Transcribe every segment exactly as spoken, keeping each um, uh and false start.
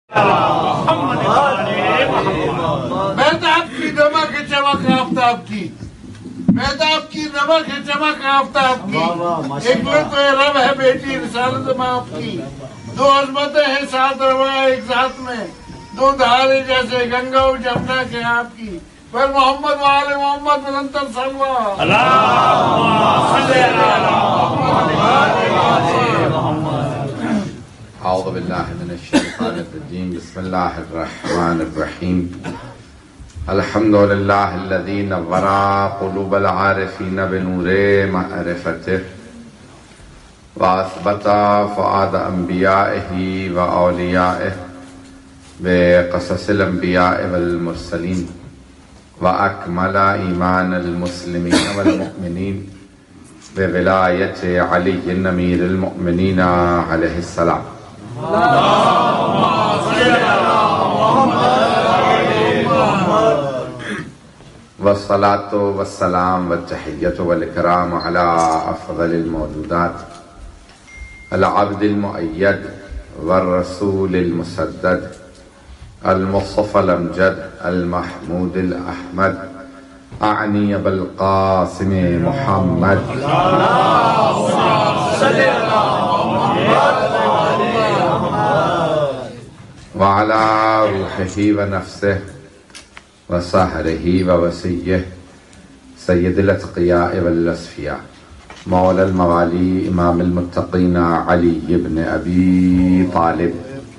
مہتاب کی نمک چمک آفتاب کی، مہتاب کی نمک چمک آفتاب کی، ایک لطف رب ہے بیٹی رسالت ماں کی، دو عظمتیں ہیں ساتھ روا ایک ذات میں، دو دھارے جیسے گنگا و جمنا کے آپ کی، پر محمد وآل محمد نرنتر صلوہ اعوذ باللہ من الشیطان الرجیم بسم اللہ الرحمن الرحیم الحمد للہ الذی نور قلوب العارفین بنور معرفتہ واثبت فؤاد انبیائہ واولیائہ بقصص الانبیاء والمرسلین واکمل ایمان المسلمین والمؤمنین بولایت علی امیر المؤمنین علیہ السلام والصلاة والسلام والتحیۃ والاکرام علی افضل الموجودات العبد المؤید والرسول المسدد المصطفى الامجد المحمود الاحمد اعنی بالقاسم محمد وعلى روحه ونفسه وسحره ووسيه سید الاتقیاء والاصفیاء مولا الموالي امام المتقین علی بن ابی طالب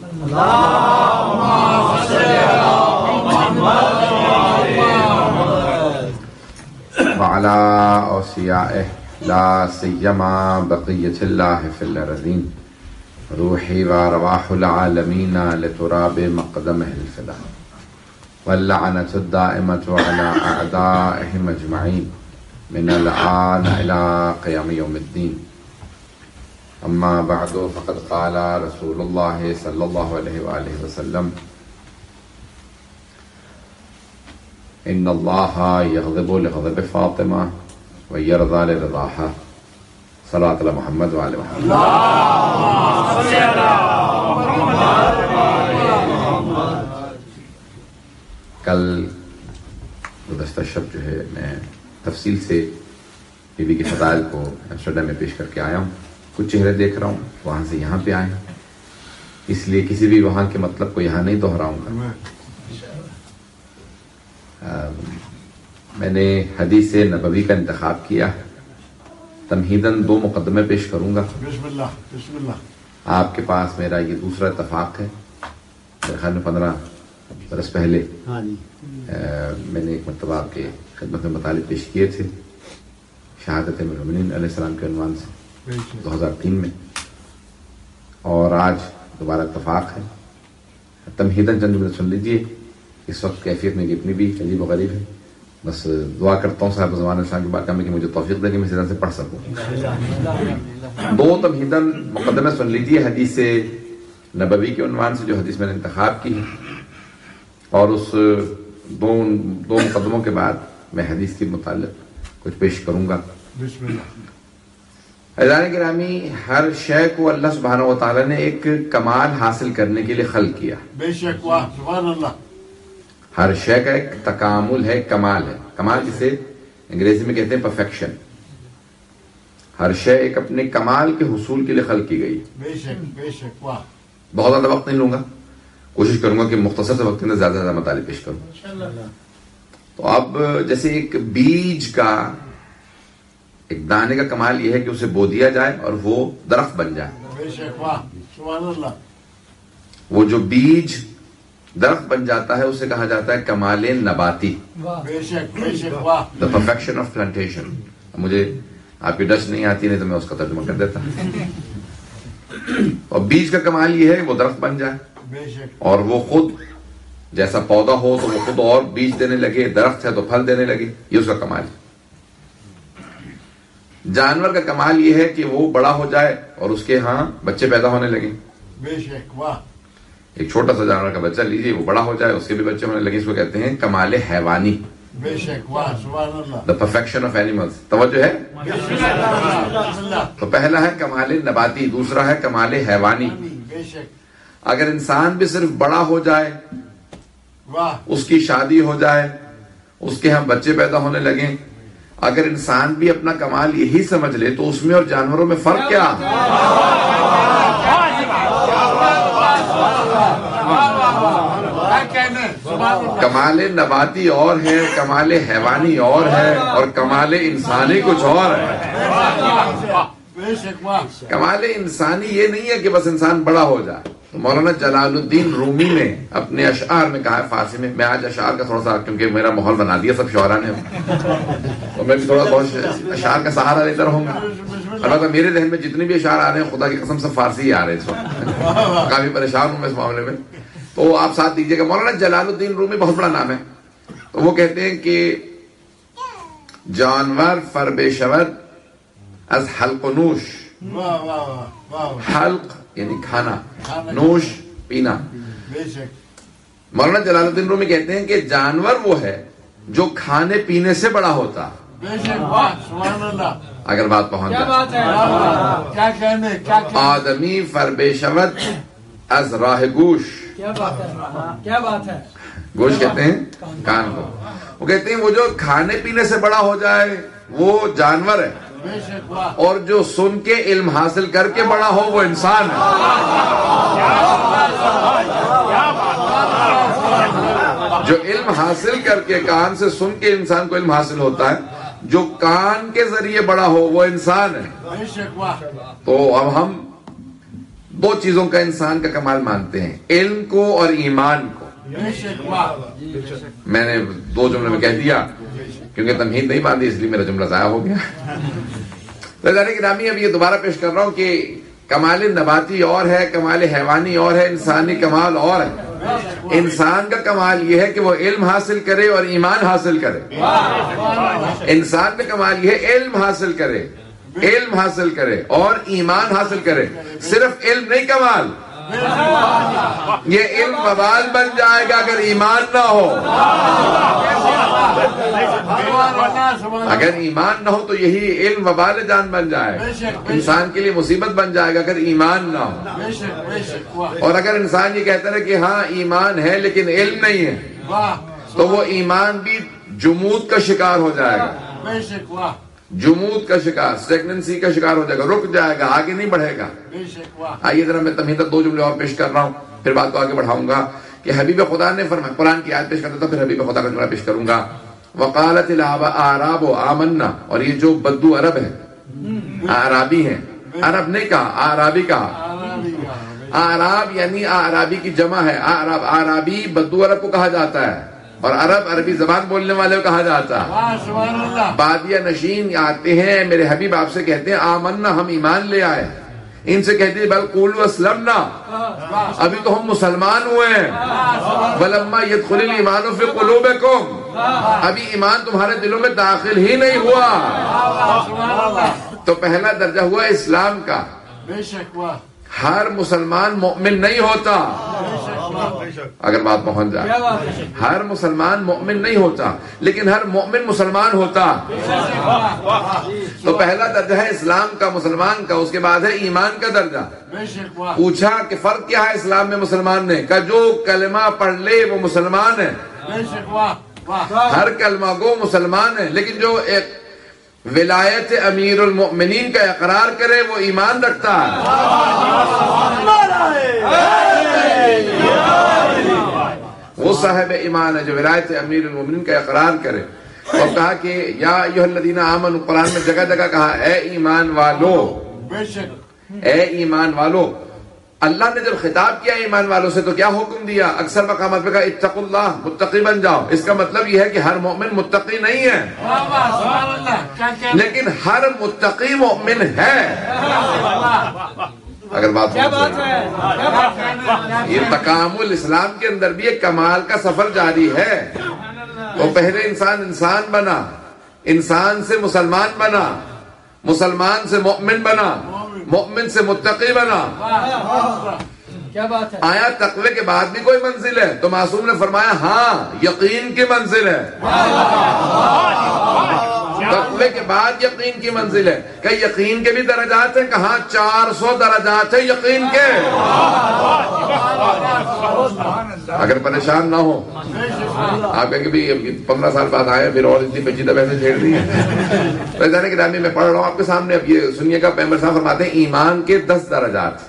وعلى اوصیائه لا سیما بقیت اللہ فی الارضین روحی وارواح العالمین لتراب مقدمہ الفدا واللعنة الدائمة على اعدائهم اجمعین من الآن الى قیام یوم الدین اما بعد فقد قال رسول اللہ صلی اللہ علیہ وآلہ وسلم ان اللہ یغضب لغضب فاطمہ ویرضى لرضاها صلاۃ علی محمد وعلی محمد. کل گزشتہ شب جو ہے میں تفصیل سے بی بی کے فضائل کو ایمسٹرڈیم میں پیش کر کے آیا ہوں. کچھ چہرے دیکھ رہا ہوں وہاں سے یہاں پہ آئے ہیں، اس لیے کسی بھی وہاں کے مطلب کو یہاں نہیں دہراؤں گا. میں نے حدیث نبوی کا انتخاب کیا، تمہیداً دو مقدمے پیش کروں گا. بسم اللہ بسم اللہ. آپ کے پاس میرا یہ دوسرا اتفاق ہے. میرے خیال میں پندرہ برس پہلے میں نے ایک مرتبہ آپ کے خدمت میں مطالب پیش کیے تھے شہادت المؤمنین علیہ السلام کے عنوان سے دو ہزار تین میں، اور آج دوبارہ اتفاق ہے. تمہیداً چند جملے سن لیجیے. اس وقت کیفیت میں اتنی بھی عجیب و غریب ہے، بس دعا کرتا ہوں صاحب زمان السلام کی بات میں کہ مجھے توفیق دے کہ میں اس طرح سے پڑھ سکوں. دو تمہیداً مقدمے سن لیجیے حدیث نبوی کے عنوان سے جو حدیث میں نے انتخاب کی ہے، اور اس دو دو مقدموں کے بعد میں حدیث کے متعلق کچھ پیش کروں گا. بسم اللہ. عزیزان گرامی، ہر شے کو اللہ سبحانہ و تعالیٰ نے ایک کمال حاصل کرنے کے لیے خلق کیا. بے شک، واہ سبحان اللہ. ہر شے کا ایک تکامل ہے، کمال ہے. کمال جسے انگریزی میں کہتے ہیں پرفیکشن. ہر شے ایک اپنے کمال کے حصول کے لیے خلق کی گئی. بے شک بے شک، واہ. بہت زیادہ وقت نہیں لوں گا، کوشش کروں گا کہ مختصر سے وقت میں زیادہ سے زیادہ مطالب پیش کروں. تو اب جیسے ایک بیج کا، ایک دانے کا کمال یہ ہے کہ اسے بو دیا جائے اور وہ درخت بن جائے. بے شک، واہ سبحان اللہ. وہ جو بیج درخت بن جاتا ہے اسے کہا جاتا ہے کمال نباتی. بے شک بے شک، واہ. The perfection of plantation. مجھے آپ کی ڈچ نہیں آتی، نہیں تو میں اس کا ترجمہ کر دیتا. اور بیج کا کمال یہ ہے کہ وہ درخت بن جائے اور وہ خود جیسا پودا ہو تو وہ خود اور بیج دینے لگے، درخت ہے تو پھل دینے لگے. یہ اس کا کمال ہے. جانور کا کمال یہ ہے کہ وہ بڑا ہو جائے اور اس کے ہاں بچے پیدا ہونے لگے. بے شک، واہ. ایک چھوٹا سا جانور کا بچہ لیجیے، وہ بڑا ہو جائے، اس کے بھی بچے ہونے لگے. اس کو کہتے ہیں کمال حیوانی. بے شک، واہ سبحان اللہ. The perfection of animals. توجہ ہے؟ تو پہلا ہے کمال نباتی، دوسرا ہے کمال حیوانی. بے شک. اگر انسان بھی صرف بڑا ہو جائے, اس کی شادی ہو جائے, اس کے ہم بچے پیدا ہونے لگیں, اگر انسان بھی اپنا کمال یہی سمجھ لے تو اس میں اور جانوروں میں فرق کیا؟ کمال نباتی اور ہے, کمال حیوانی اور ہے, اور کمال انسانی کچھ اور ہے. کمال انسانی یہ نہیں ہے کہ بس انسان بڑا ہو جائے. مولانا جلال الدین رومی نے اپنے اشعار میں کہا ہے, فارسی میں, میں آج اشعار کا تھوڑا سا, کیونکہ میرا ماحول بنا دیا سب شعراء نے, تو میں بھی تھوڑا بہت اشعار کا سہارا لیتا رہوں گا. البتہ میرے ذہن میں جتنے بھی اشعار آ رہے ہیں خدا کی قسم سب فارسی ہی آ رہے ہیں اس وقت, کافی پریشان ہوں میں اس معاملے میں, تو آپ ساتھ دیجیے گا. مولانا جلال الدین رومی بہت بڑا نام ہے, تو وہ کہتے ہیں کہ جانور فربے شود از حلق و نوش, حلق یعنی کھانا, نوش پینا. مولانا جلال الدین رومی کہتے ہیں کہ جانور وہ ہے جو کھانے پینے سے بڑا ہوتا. اگر بات پہنچ جائے, آدمی فربے شود از راہ گوش, کیا بات ہے, گوش کہتے ہیں کان کو, وہ کہتے ہیں وہ جو کھانے پینے سے بڑا ہو جائے وہ جانور ہے, اور جو سن کے علم حاصل کر کے بڑا ہو وہ انسان ہے. جو علم حاصل کر کے, کان سے سن کے انسان کو علم حاصل ہوتا ہے, جو کان کے ذریعے بڑا ہو وہ انسان ہے. تو اب ہم دو چیزوں کا انسان کا کمال مانتے ہیں, علم کو اور ایمان کو. میں نے دو جملے میں کہہ دیا کیونکہ تمہید نہیں باندھی, اس لیے میرا جملہ ضائع ہو گیا. رضانے گرامی, اب یہ دوبارہ پیش کر رہا ہوں کہ کمال نباتی اور ہے, کمال حیوانی اور ہے, انسانی کمال اور ہے. انسان کا کمال یہ ہے کہ وہ علم حاصل کرے اور ایمان حاصل کرے. انسان کا کمال یہ ہے علم حاصل کرے, علم حاصل کرے اور ایمان حاصل کرے. صرف علم نہیں کمال, یہ علم وبال بن جائے گا اگر ایمان نہ ہو. اگر ایمان نہ ہو تو یہی علم وبال جان بن جائے, انسان کے لیے مصیبت بن جائے گا اگر ایمان نہ ہو. اور اگر انسان یہ کہتا ہے کہ ہاں ایمان ہے لیکن علم نہیں ہے, تو وہ ایمان بھی جمود کا شکار ہو جائے گا, جمود کا شکار, سیگننسی کا شکار ہو جائے گا, رک جائے گا, آگے نہیں بڑھے گا. آئیے ذرا میں تمہیں تک دو جملے اور پیش کر رہا ہوں, پھر بات کو آگے بڑھاؤں گا. کہ حبیب خدا نے فرمایا, قرآن کی آیت پیش کرتا تھا پھر حبیب خدا کا جملہ پیش کروں گا. وقالت الاعراب آمنا, اور یہ جو بدو عرب ہے, اعرابی ہیں, عرب نہیں کہا, اعرابی کہا. اعراب یعنی اعرابی کی جمع ہے. اعراب, اعرابی بدو عرب کو کہا جاتا ہے, اور عرب عربی زبان بولنے والے کو کہا جاتا ہے. بادیہ نشین آتے ہیں, میرے حبیب آپ سے کہتے ہیں آمنا, ہم ایمان لے آئے. ان سے کہتے ہیں بل قولوا اسلمنا, ابھی تو ہم مسلمان ہوئے ہیں. ولما يدخل الايمان في قلوبكم, ابھی ایمان تمہارے دلوں میں داخل ہی نہیں ہوا. تو پہلا درجہ ہوا اسلام کا. ہر مسلمان مومن نہیں ہوتا, اگر بات پہنچ جائے. ہر مسلمان مومن نہیں ہوتا, لیکن ہر مومن مسلمان ہوتا. تو پہلا درجہ ہے اسلام کا, مسلمان کا. اس کے بعد ہے ایمان کا درجہ. پوچھا کہ فرق کیا ہے اسلام میں مسلمان نے, کہ جو کلمہ پڑھ لے وہ مسلمان ہے. ہر کلمہ گو مسلمان ہے, لیکن جو ایک ولایت امیر المؤمنین کا اقرار کرے وہ ایمان رکھتا ہے. وہ صاحب ایمان ہے جو ولایت امیر المؤمنین کا اقرار کرے. اور کہا کہ یا ایھا الذین آمنوا, قرآن میں جگہ جگہ کہا اے ایمان والو, اے ایمان والو. اللہ نے جب خطاب کیا ایمان والوں سے تو کیا حکم دیا؟ اکثر مقامات پہ کہا اتقوا اللہ, متقی بن جاؤ. اس کا مطلب یہ ہے کہ ہر مومن متقی نہیں ہے, لیکن ہر متقی مومن ہے. اگر بات یہ تکامل اسلام کے اندر بھی ایک کمال کا سفر جاری ہے. تو پہلے انسان انسان بنا, انسان سے مسلمان بنا, مسلمان سے مومن بنا, مومن سے متقی بنا. کیا بات ہے. آیا تقوی کے بعد بھی کوئی منزل ہے؟ تو معصوم نے فرمایا ہاں, یقین کی منزل ہے. تقوی کے بعد یقین کی منزل ہے. کہ یقین کے بھی درجات ہیں, کہاں چار سو درجات ہیں یقین کے. اگر پریشان نہ ہو, آپ کہیں کہ بھی پندرہ سال بعد آئے پھر اور اتنی پیچیدہ بحثیں چھیڑ دی ہیں. رضانے کی رامی میں پڑھ رہا ہوں آپ کے سامنے, اب یہ سنیے گا. پیغمبر صاحب فرماتے ہیں ایمان کے دس درجات,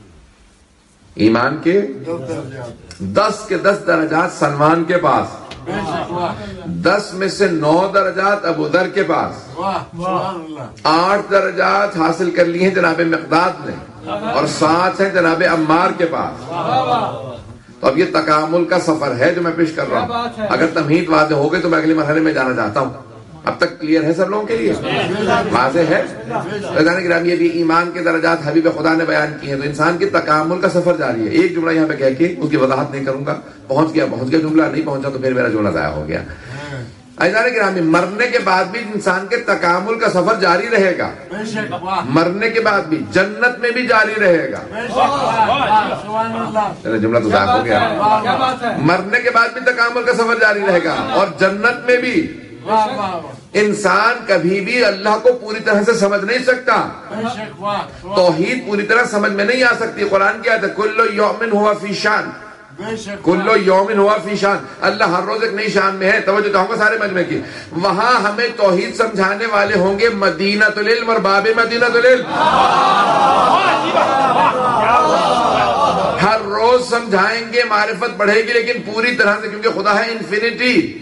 ایمان کے دس کے دس درجات سلمان کے پاس, دس میں سے نو درجات ابو ذر کے پاس, آٹھ درجات حاصل کر لی ہیں جناب مقداد نے, اور سات ہیں جناب عمار کے پاس. تو اب یہ تکامل کا سفر ہے جو میں پیش کر رہا ہوں. اگر تمہید واضح ہو گئی تو میں اگلے مرحلے میں جانا چاہتا ہوں. اب تک کلیئر ہے سب لوگوں کے لیے, واضح ہے؟ رضوان کرام یہ بھی ایمان کے درجات حبیب خدا نے بیان کیے ہیں. تو انسان کی تکامل کا سفر جاری ہے. ایک جملہ یہاں پہ کہہ کے اس کی وضاحت نہیں کروں گا. پہنچ گیا پہنچ گیا جملہ, نہیں پہنچا تو پھر میرا جملہ ضائع ہو گیا. رضوان کرام مرنے کے بعد بھی انسان کے تکامل کا سفر جاری رہے گا. مرنے کے بعد بھی جنت میں بھی جاری رہے گا. جملہ تو ضائع ہو گیا. مرنے کے بعد بھی تکامل کا سفر جاری رہے گا, اور جنت میں بھی. انسان کبھی بھی اللہ کو پوری طرح سے سمجھ نہیں سکتا, توحید پوری طرح سمجھ میں نہیں آ سکتی. قرآن کی آیت ہے کل یوم ہوا فی شان, کل یوم ہوا فی شان. اللہ ہر روز ایک نئی شان میں ہے. توجہ چاہوں گا سارے مجمع کی. وہاں ہمیں توحید سمجھانے والے ہوں گے مدینۃ العلم اور باب مدینۃ العلم. ہر روز سمجھائیں گے, معرفت بڑھے گی, لیکن پوری طرح سے, کیونکہ خدا ہے انفینٹی,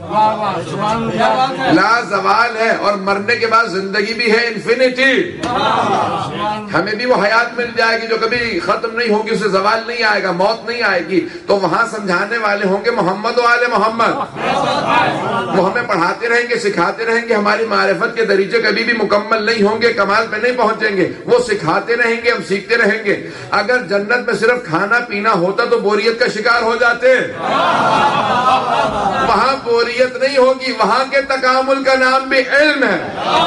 لا زوال ہے, اور مرنے کے بعد زندگی بھی ہے انفینٹی. ہمیں بھی وہ حیات مل جائے گی جو کبھی ختم نہیں ہوگی, اسے زوال نہیں آئے گا, موت نہیں آئے گی. تو وہاں سمجھانے والے ہوں گے محمد و آل محمد. وہ ہمیں پڑھاتے رہیں گے, سکھاتے رہیں گے. ہماری معرفت کے دریچے کبھی بھی مکمل نہیں ہوں گے, کمال پہ نہیں پہنچیں گے. وہ سکھاتے رہیں گے, ہم سیکھتے رہیں گے. اگر جنت میں صرف کھانا پینا ہوتا تو بوریت کا شکار ہو جاتے. وہاں بوریت نہیں ہوگی, وہاں کے تکامل کا نام بھی علم ہے.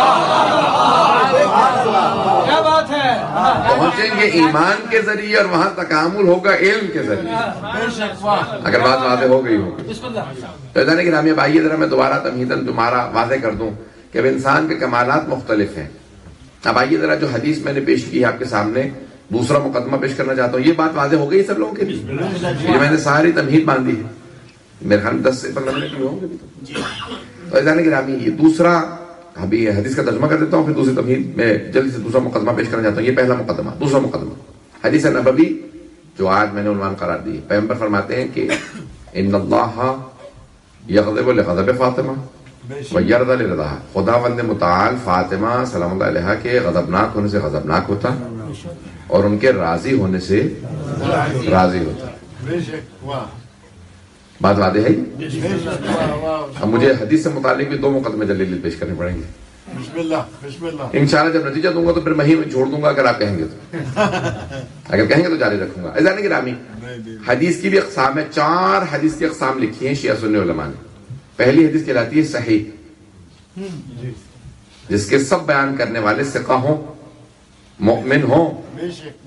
کیا بات ہے. پہنچیں گے ایمان کے ذریعے, اور وہاں تکامل ہوگا علم کے ذریعے. اگر بات واضح ہو گئی ہو تو جانے کی نامی. اب آئیے ذرا میں دوبارہ تمہیداً تمہارا واضح کر دوں کہ اب انسان کے کمالات مختلف ہیں. اب آئیے ذرا جو حدیث میں نے پیش کی ہے آپ کے سامنے, دوسرا مقدمہ پیش کرنا چاہتا ہوں. یہ بات واضح ہو گئی سب لوگوں کے لیے؟ یہ میں نے ساری تمہید باندھی ہے, میرے خیال میں دس سے پندرہ منٹ میں ہوں گے. تو جانے کی نامی یہ دوسرا, ابھی حدیث کا ترجمہ کر دیتا ہوں, پھر دوسری تمہید میں جلدی سے دوسرا مقدمہ پیش کرنا چاہتا ہوں. یہ پہلا مقدمہ. دوسرا مقدمہ حدیث نبوی جو آج میں نے عنوان قرار دی. پیغمبر فرماتے ہیں کہ ان اللہ یغضب لغضب فاطمہ ویرضی لرضاها. خداوند متعال فاطمہ سلام اللہ علیہا کے غضبناک ہونے سے غضبناک ہوتا, اور ان کے راضی ہونے سے راضی ہوتا. بات واضح ہے. اب مجھے حدیث سے متعلق بھی دو مقدمے جلدی جلدی پیش کرنے پڑیں گے. بسم اللہ بسم اللہ. انشاءاللہ جب نتیجہ دوں گا تو پھر میں ہی میں چھوڑ دوں گا اگر آپ کہیں گے تو. اگر کہیں گے تو جاری رکھوں گا. اذان گرامی, حدیث کی بھی اقسام ہے. چار حدیث کی اقسام لکھی ہیں شیعہ سنی علماء نے. پہلی حدیث کہلاتی ہے صحیح, جس کے سب بیان کرنے والے ثقہ ہوں, مؤمن ہوں,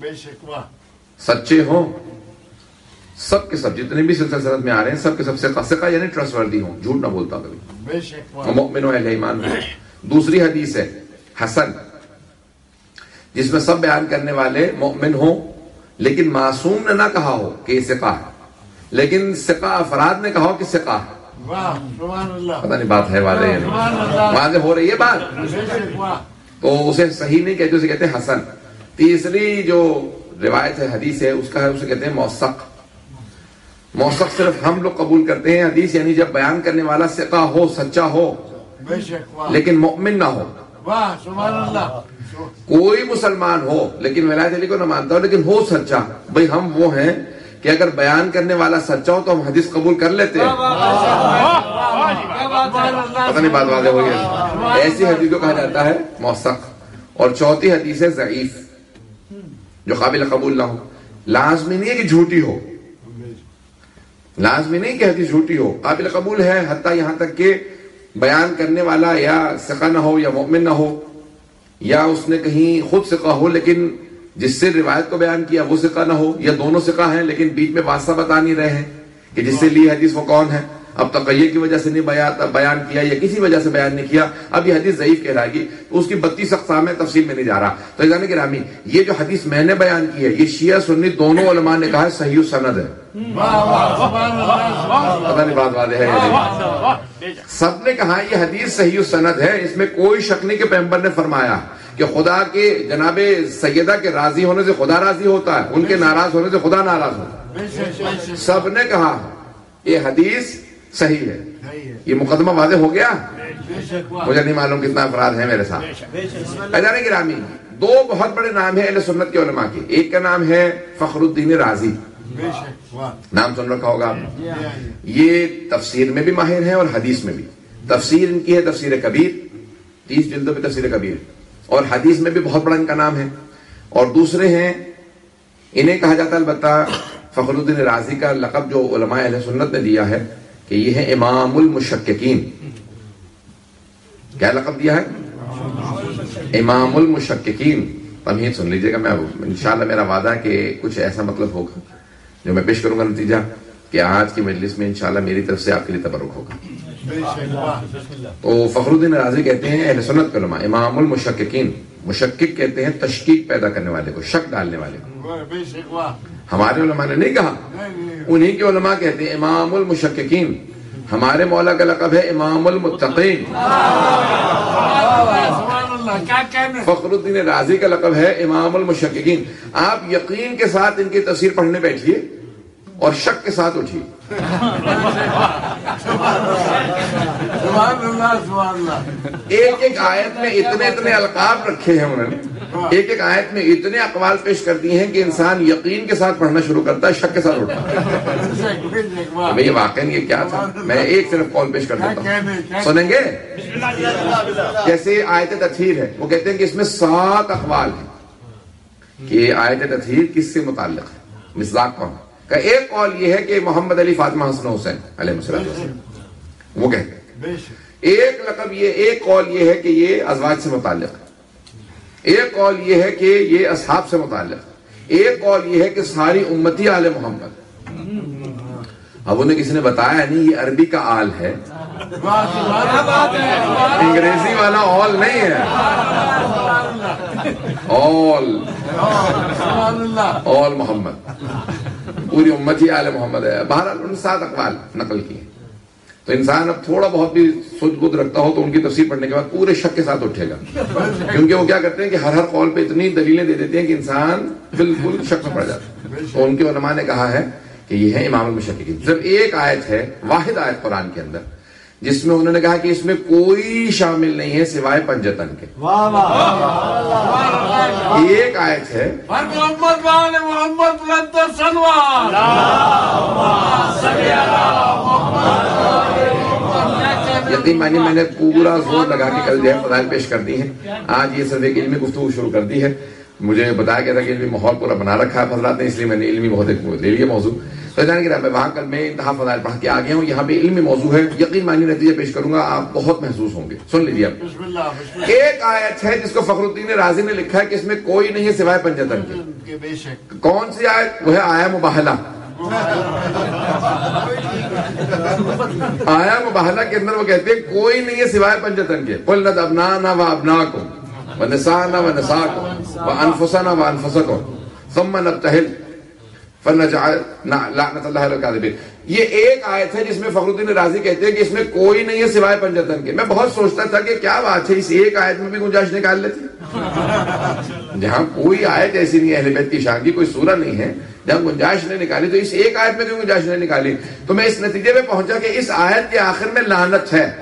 سچے ہوں, سب کے سب جتنے بھی سلسلہ سند میں آ رہے ہیں سب کے سب ثقہ. ثقہ یعنی ٹرسٹ وردی ہوں, جھوٹ نہ بولتا کبھی, مؤمن و اہل ایمان ہوں. دوسری حدیث ہے حسن, جس میں سب بیان کرنے والے مؤمن ہوں, لیکن معصوم نے نہ کہا ہو کہ یہ ثقہ ہے, لیکن ثقہ افراد نے کہا ہو کہ ثقہ ہے. پتہ نہیں بات ہے واضح ہے, واضح ہو رہی ہے بات, تو اسے صحیح نہیں کہتے, اسے کہتے ہیں حسن. تیسری جو روایت ہے حدیث ہے اس کا ہے, اسے کہتے ہیں موثق. موثق صرف ہم لوگ قبول کرتے ہیں حدیث, یعنی جب بیان کرنے والا ثقہ ہو, سچا ہو, لیکن مؤمن نہ ہو. کوئی مسلمان ہو لیکن ولایت علی کو نہ مانتا ہو, لیکن ہو سچا. بھئی ہم وہ ہیں کہ اگر بیان کرنے والا سچا ہو تو ہم حدیث قبول کر لیتے ہیں. پتہ نہیں بات واضح ہوئی ہے. ایسی حدیث کو کہا جاتا ہے موثق. اور چوتھی حدیث ہے ضعیف, جو قابل قبول نہ ہو. لازمی نہیں ہے کہ جھوٹی ہو, لازمی نہیں کہ حدیث جھوٹی ہو, قابل قبول ہے, حتیٰ یہاں تک کہ بیان کرنے والا یا ثقہ نہ ہو یا مؤمن نہ ہو, یا اس نے کہیں خود ثقہ ہو لیکن جس سے روایت کو بیان کیا وہ ثقہ نہ ہو, یا دونوں ثقہ ہیں لیکن بیچ میں واسطہ بتا نہیں رہے ہیں کہ جس سے لی حدیث وہ کون ہے. اب تقیہ کی وجہ سے نہیں بیان کیا یا کسی وجہ سے بیان نہیں کیا، اب یہ حدیث ضعیف کہلائے گی، تو اس کی بتیس اقسام ہے، تفصیل میں نہیں جا رہا۔ تو عزیزان گرامی، یہ جو حدیث میں نے بیان کی ہے، یہ شیعہ سنی دونوں علماء نے کہا ہے صحیح السند ہے۔ پتہ نہیں بات واضح ہے، سب نے کہا یہ حدیث صحیح السند ہے، اس میں کوئی شک نہیں کہ پیغمبر نے فرمایا کہ خدا کے جناب سیدہ کے راضی ہونے سے خدا راضی ہوتا ہے، ان کے ناراض ہونے سے خدا ناراض ہوتا ہے۔ سب نے کہا یہ حدیث صحیح ہے۔ یہ مقدمہ واضح ہو گیا؟ مجھے نہیں معلوم کتنا افراد ہیں میرے ساتھ۔ عزیزان گرامی، دو بہت بڑے نام ہیں اہل سنت کے علماء کے، ایک کا نام ہے فخر الدین رازی، نام سن رکھا ہوگا آپ نے، یہ تفسیر میں بھی ماہر ہیں اور حدیث میں بھی۔ تفسیر ان کی ہے تفسیر کبیر، تیس جلدوں پہ تفسیر کبیر، اور حدیث میں بھی بہت بڑا ان کا نام ہے۔ اور دوسرے ہیں، انہیں کہا جاتا ہے، البتہ فخر الدین رازی کا لقب جو علماء اہل سنت نے دیا ہے کہ یہ ہے امام المشککین۔ کیا لقب دیا ہے؟ امام المشککین۔ تمہید سن لیجئے گا، میں انشاءاللہ میرا وعدہ ہے کہ کچھ ایسا مطلب ہوگا جو میں پیش کروں گا، نتیجہ کہ آج کی مجلس میں انشاءاللہ میری طرف سے آپ کے لیے تبرک ہوگا۔ تو فخر الدین رازی کہتے ہیں اہل سنت کے علماء امام المشککین، مشکک کہتے ہیں تشکیک پیدا کرنے والے کو، شک ڈالنے والے کو۔ ہمارے علماء نے نہیں کہا، انہی کے علماء کہتے ہیں امام المشککین۔ ہمارے مولا کا لقب ہے امام المتقین، فخر الدین رازی کا لقب ہے امام المشککین۔ آپ یقین کے ساتھ ان کی تفسیر پڑھنے بیٹھیے اور شک کے ساتھ اٹھیے۔ ایک ایک آیت میں اتنے اتنے القاب رکھے ہیں انہوں نے، ایک ایک آیت میں اتنے اقوال پیش کر دی ہیں کہ انسان یقین کے ساتھ پڑھنا شروع کرتا ہے، شک کے ساتھ اٹھتا ہے۔ یہ واقعی یہ کیا تھا؟ میں ایک صرف قول پیش کر دیتا ہوں، سنیں گے؟ جیسے آیت تطہیر ہے، وہ کہتے ہیں کہ اس میں سات اقوال ہیں کہ آیت تطہیر کس سے متعلق ہے، مصداق کون ہے۔ کہ ایک قول یہ ہے کہ محمد علی فاطمہ حسن حسین علیہ السلام، وہ کہتے ہیں۔ ایک لقب یہ، ایک قول یہ ہے کہ یہ ازواج سے متعلق ہے، ایک قول یہ ہے کہ یہ اصحاب سے متعلق ہے، ایک قول یہ ہے کہ ساری امتی آل محمد۔ اب انہیں کسی نے بتایا نہیں یہ عربی کا آل ہے، انگریزی والا آل نہیں ہے، آل آل محمد، پوری امتی آل محمد ہے۔ بہرحال ان سات اقوال نقل کی ہیں، تو انسان اب تھوڑا بہت بھی سوچ بودھ رکھتا ہو تو ان کی تفسیر پڑھنے کے بعد پورے شک کے ساتھ اٹھے گا، کیونکہ وہ کیا کرتے ہیں کہ ہر ہر قول پہ اتنی دلیلیں دے دیتے ہیں کہ انسان بالکل شک میں پڑ جاتا ہے۔ تو ان کے علماء نے کہا ہے کہ یہ ہے امام المشککین۔ صرف ایک آیت ہے، واحد آیت قرآن کے اندر، جس میں انہوں نے کہا کہ اس میں کوئی شامل نہیں ہے سوائے پنجتن کے۔ ایک آیت ہے، محمد وآل محمد لن سلوان، یقین مانی میں نے پورا زور لگا کے کل جو ہے فضائل پیش کر دی ہیں، آج یہ صرف ایک علمی گفتگو شروع کر دی ہے۔ مجھے بتایا گیا تھا کہ علمی ماحول پورا بنا رکھا ہے حضرات نے، اس لیے میں نے علمی بہت ایک لے لیا موضوع۔ تو جانے کہ میں وہاں کل میں انتہا فضائل پڑھ کے آ گیا ہوں، یہاں پہ علمی موضوع ہے، یقین مانی نتیجے پیش کروں گا، آپ بہت محسوس ہوں گے۔ سن لیجیے اب، ایک آیت ہے جس کو فخر الدین رازی نے لکھا ہے کہ اس میں کوئی نہیں ہے سوائے پنجتن کے۔ کون سی آیت؟ وہ ہے آیا مباہلہ۔ آیا مباہلہ کے اندر وہ کہتے ہیں کوئی نہیں ہے سوائے پنجتن کے، قل نت ابنانا و ابناکم ونسانا و نساکم وانفسنا و انفسکم ثم نبتہل فنجعل لعنت اللہ علی الکاذبین۔ یہ ایک آیت ہے جس میں فخر الدین رازی کہتے ہیں کہ اس میں کوئی نہیں ہے سوائے پنجتن کے۔ میں بہت سوچتا تھا کہ کیا بات ہے، اس ایک آیت میں بھی گنجائش نکال لیتی، جہاں کوئی آیت ایسی نہیں ہے اہل بیت کی شان کی، کوئی سورہ نہیں ہے جہاں گنجائش نہیں نکالی، تو اس ایک آیت میں کیوں گنجائش نہیں نکالی؟ تو میں اس نتیجے پہ پہنچا کہ اس آیت کے آخر میں لعنت ہے۔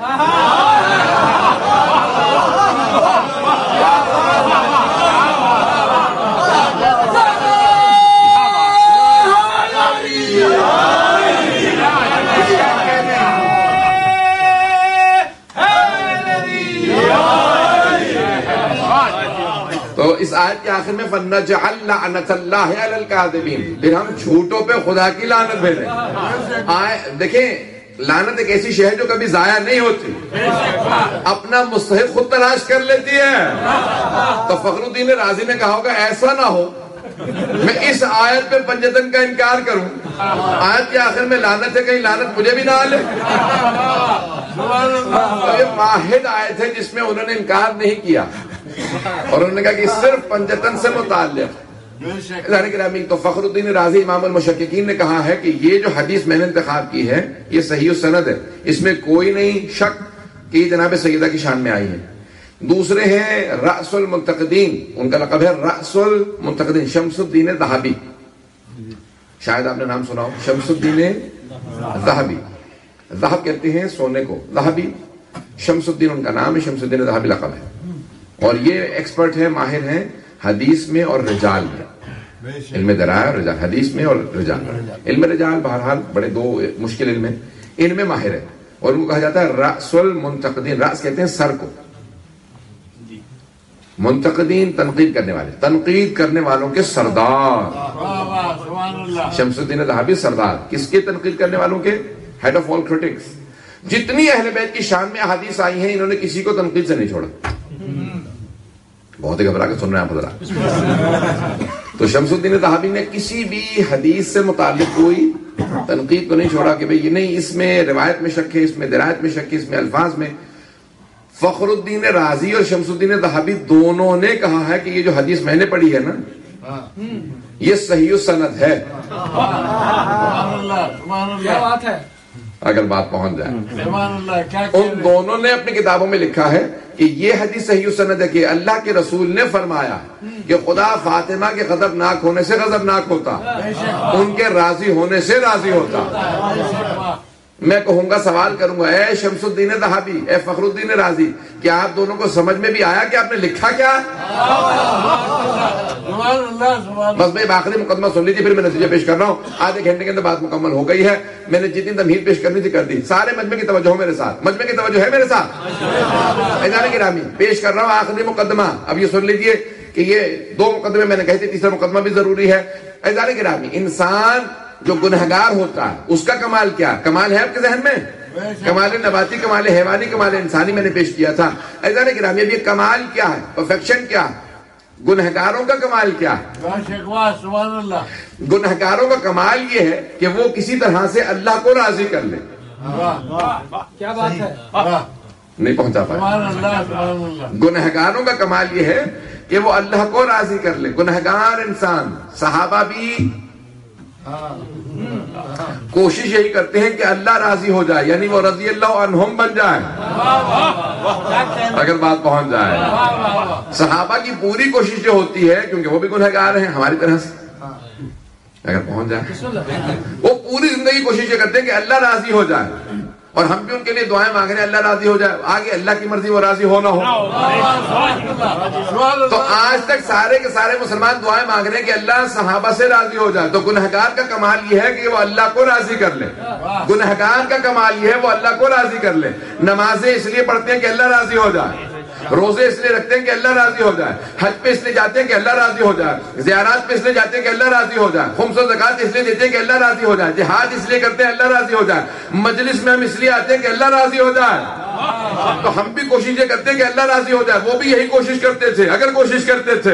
تو اس آیت کے آخر میں فَنَجْعَلْ لَعْنَةَ اللَّهِ عَلَى الْكَاذِبِينَ، پھر ہم جھوٹوں پہ خدا کی لعنت بھیجیں۔ دیکھیں، لعنت ایک ایسی شے ہے جو کبھی ضائع نہیں ہوتی، اپنا مستحق خود تلاش کر لیتی ہے۔ تو فخر الدین رازی نے کہا ہوگا ایسا نہ ہو میں اس آیت پہ پنجتن کا انکار کروں؟ آیت کے آخر میں لعنت ہے، کہیں لعنت مجھے بھی نہ لے؟ تو یہ واحد آیت ہے جس میں انہوں نے انکار نہیں کیا اور انہوں نے کہا کہ صرف پنجتن سے متعلق۔ گرامی تو فخر الدین رازی امام المشککین نے کہا ہے کہ یہ جو حدیث میں نے انتخاب کی ہے یہ صحیح السند ہے، اس میں کوئی نہیں شک کہ یہ جناب سیدہ کی شان میں آئی ہے۔ دوسرے ہیں رأس المنتقدین، ان کا لقب ہے رأس المنتقدین، شمس الدین ذہبی، شاید آپ نے نام سنا ہو، شمس الدین ذہبی، ذہب کہتے ہیں سونے کو، ذہبی شمس الدین ان کا نام ہے، شمس الدین ذہبی لقب ہے، اور یہ ایکسپرٹ ہیں، ماہر ہیں حدیث میں اور رجال میں، علم درائع اور رجال، حدیث میں اور رجال میں۔ علم رجال بہرحال بڑے دو مشکل علم ہیں، ان میں ماہر ہے، اور ان کو کہا جاتا ہے رأس المنتقدین، رأس کہتے ہیں سر کو، منتقدین تنقید کرنے والے، تنقید کرنے والوں کے سردار، شمس الدین ذہبی سردار، کس کے تنقید کرنے والوں کے؟ Head of all critics. جتنی اہل بیت کی شان میں احادیث آئی ہیں انہوں نے کسی کو تنقید سے نہیں چھوڑا۔ بہت ہی گھبرا کے سن رہے ہیں آپ حضرات۔ تو شمس الدین ذہبی نے کسی بھی حدیث سے متعلق کوئی تنقید کو نہیں چھوڑا کہ بھئی یہ نہیں، اس میں روایت میں شک ہے، اس میں درایت میں شک ہے، اس میں الفاظ میں۔ فخر الدین رازی اور شمس الدین ذہبی دونوں نے کہا ہے کہ یہ جو حدیث میں نے پڑھی ہے نا یہ صحیح السند ہے، اگر بات پہنچ جائے۔ ان دونوں نے اپنی کتابوں میں لکھا ہے کہ یہ حدیث صحیح السند ہے کہ اللہ کے رسول نے فرمایا کہ خدا فاطمہ کے غضب ناک ہونے سے غضب ناک ہوتا، ان کے راضی ہونے سے راضی ہوتا۔ میں کہوں گا، سوال کروں گا، اے شمس الدین ذہبی، اے فخر الدین رازی، کیا آپ دونوں کو سمجھ میں بھی آیا کہ آپ نے لکھا کیا؟ بس میں آخری مقدمہ سن لیجیے، پھر میں نتیجہ پیش کر رہا ہوں۔ آدھے گھنٹے کے اندر بات مکمل ہو گئی ہے، میں نے جتنی تمہید پیش کرنی تھی کر دی۔ سارے مجمع کی توجہ میرے ساتھ، مجمع کی توجہ ہے میرے ساتھ؟ اعزازِ گرامی، پیش کر رہا ہوں آخری مقدمہ، اب یہ سن لیجیے کہ یہ دو مقدمے میں نے کہے تھے، تیسرا مقدمہ بھی ضروری ہے۔ اعزازِ گرامی، انسان جو گنہگار ہوتا ہے اس کا کمال کیا؟ کمال ہے آپ کے ذہن میں؟ کمال نباتی، کمال حیوانی، کمال انسانی میں نے پیش کیا تھا۔ اعزازِ گرامی، اب یہ کمال کیا ہے، پرفیکشن کیا؟ گنہگاروں کا کمال کیا ہے؟ گنہگاروں کا کمال یہ ہے کہ وہ کسی طرح سے اللہ کو راضی کر لیں۔ کیا بات ہے، نہیں پہنچا پایا۔ گنہگاروں کا کمال یہ ہے کہ وہ اللہ کو راضی کر لیں۔ گنہگار انسان، صحابہ بھی کوشش یہی کرتے ہیں کہ اللہ راضی ہو جائے، یعنی وہ رضی اللہ عنہم بن جائے، اگر بات پہنچ جائے۔ صحابہ کی پوری کوشش یہ ہوتی ہے، کیونکہ وہ بھی گنہگار ہیں ہماری طرح سے، اگر پہنچ جائے، وہ پوری زندگی کوشش یہ کرتے ہیں کہ اللہ راضی ہو جائے، اور ہم بھی ان کے لیے دعائیں مانگ رہے ہیں اللہ راضی ہو جائے، آگے اللہ کی مرضی وہ راضی ہو نہ ہو۔ تو آج تک سارے کے سارے مسلمان دعائیں مانگ رہے ہیں کہ اللہ صحابہ سے راضی ہو جائے۔ تو گنہگار کا کمال یہ ہے کہ وہ اللہ کو راضی کر لے، گنہگار کا کمال یہ ہے وہ اللہ کو راضی کر لے۔ نمازیں اس لیے پڑھتے ہیں کہ اللہ راضی ہو جائے، روزے اس لیے رکھتے ہیں کہ اللہ راضی ہو جائے، حج پہ اس لیے جاتے ہیں کہ اللہ راضی ہو جائے، زیارات پہ اس لیے جاتے ہیں کہ اللہ راضی ہو جائے، خمس و زکات اس لیے دیتے ہیں کہ اللہ راضی ہو جائے، جہاد اس لیے کرتے ہیں اللہ راضی ہو جائے، مجلس میں ہم اس لیے آتے ہیں کہ اللہ راضی ہو جائے۔ تو ہم بھی کوشش یہ کرتے ہیں کہ اللہ راضی ہو جائے، وہ بھی یہی کوشش کرتے تھے، اگر کوشش کرتے تھے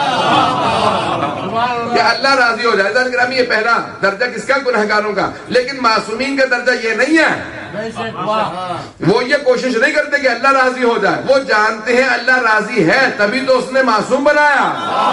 کہ اللہ راضی ہو جائے۔ گرامی، یہ پہلا درجہ کس کا؟ گنہگاروں کا۔ لیکن معصومین کا درجہ یہ نہیں ہے، وہ یہ کوشش نہیں کرتے کہ اللہ راضی ہو جائے، وہ جانتے ہیں اللہ راضی ہے تبھی تو اس نے معصوم بنایا۔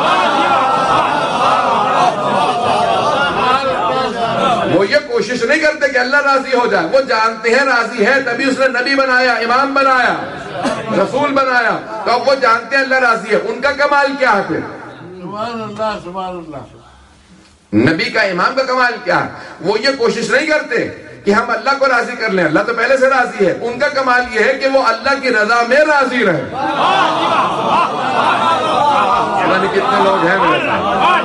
وہ یہ کوشش نہیں کرتے کہ اللہ راضی ہو جائے، وہ جانتے ہیں راضی ہے تبھی اس نے نبی بنایا، امام بنایا، رسول بنایا۔ تو اب وہ جانتے ہیں اللہ راضی ہے، ان کا کمال کیا ہے پھر؟ سبحان اللہ، سبحان اللہ۔ نبی کا، امام کا کمال کیا ہے؟ وہ یہ کوشش نہیں کرتے کہ ہم اللہ کو راضی کر لیں، اللہ تو پہلے سے راضی ہے۔ ان کا کمال یہ ہے کہ وہ اللہ کی رضا میں راضی رہے۔ یعنی کتنے لوگ ہیں میرے ساتھ؟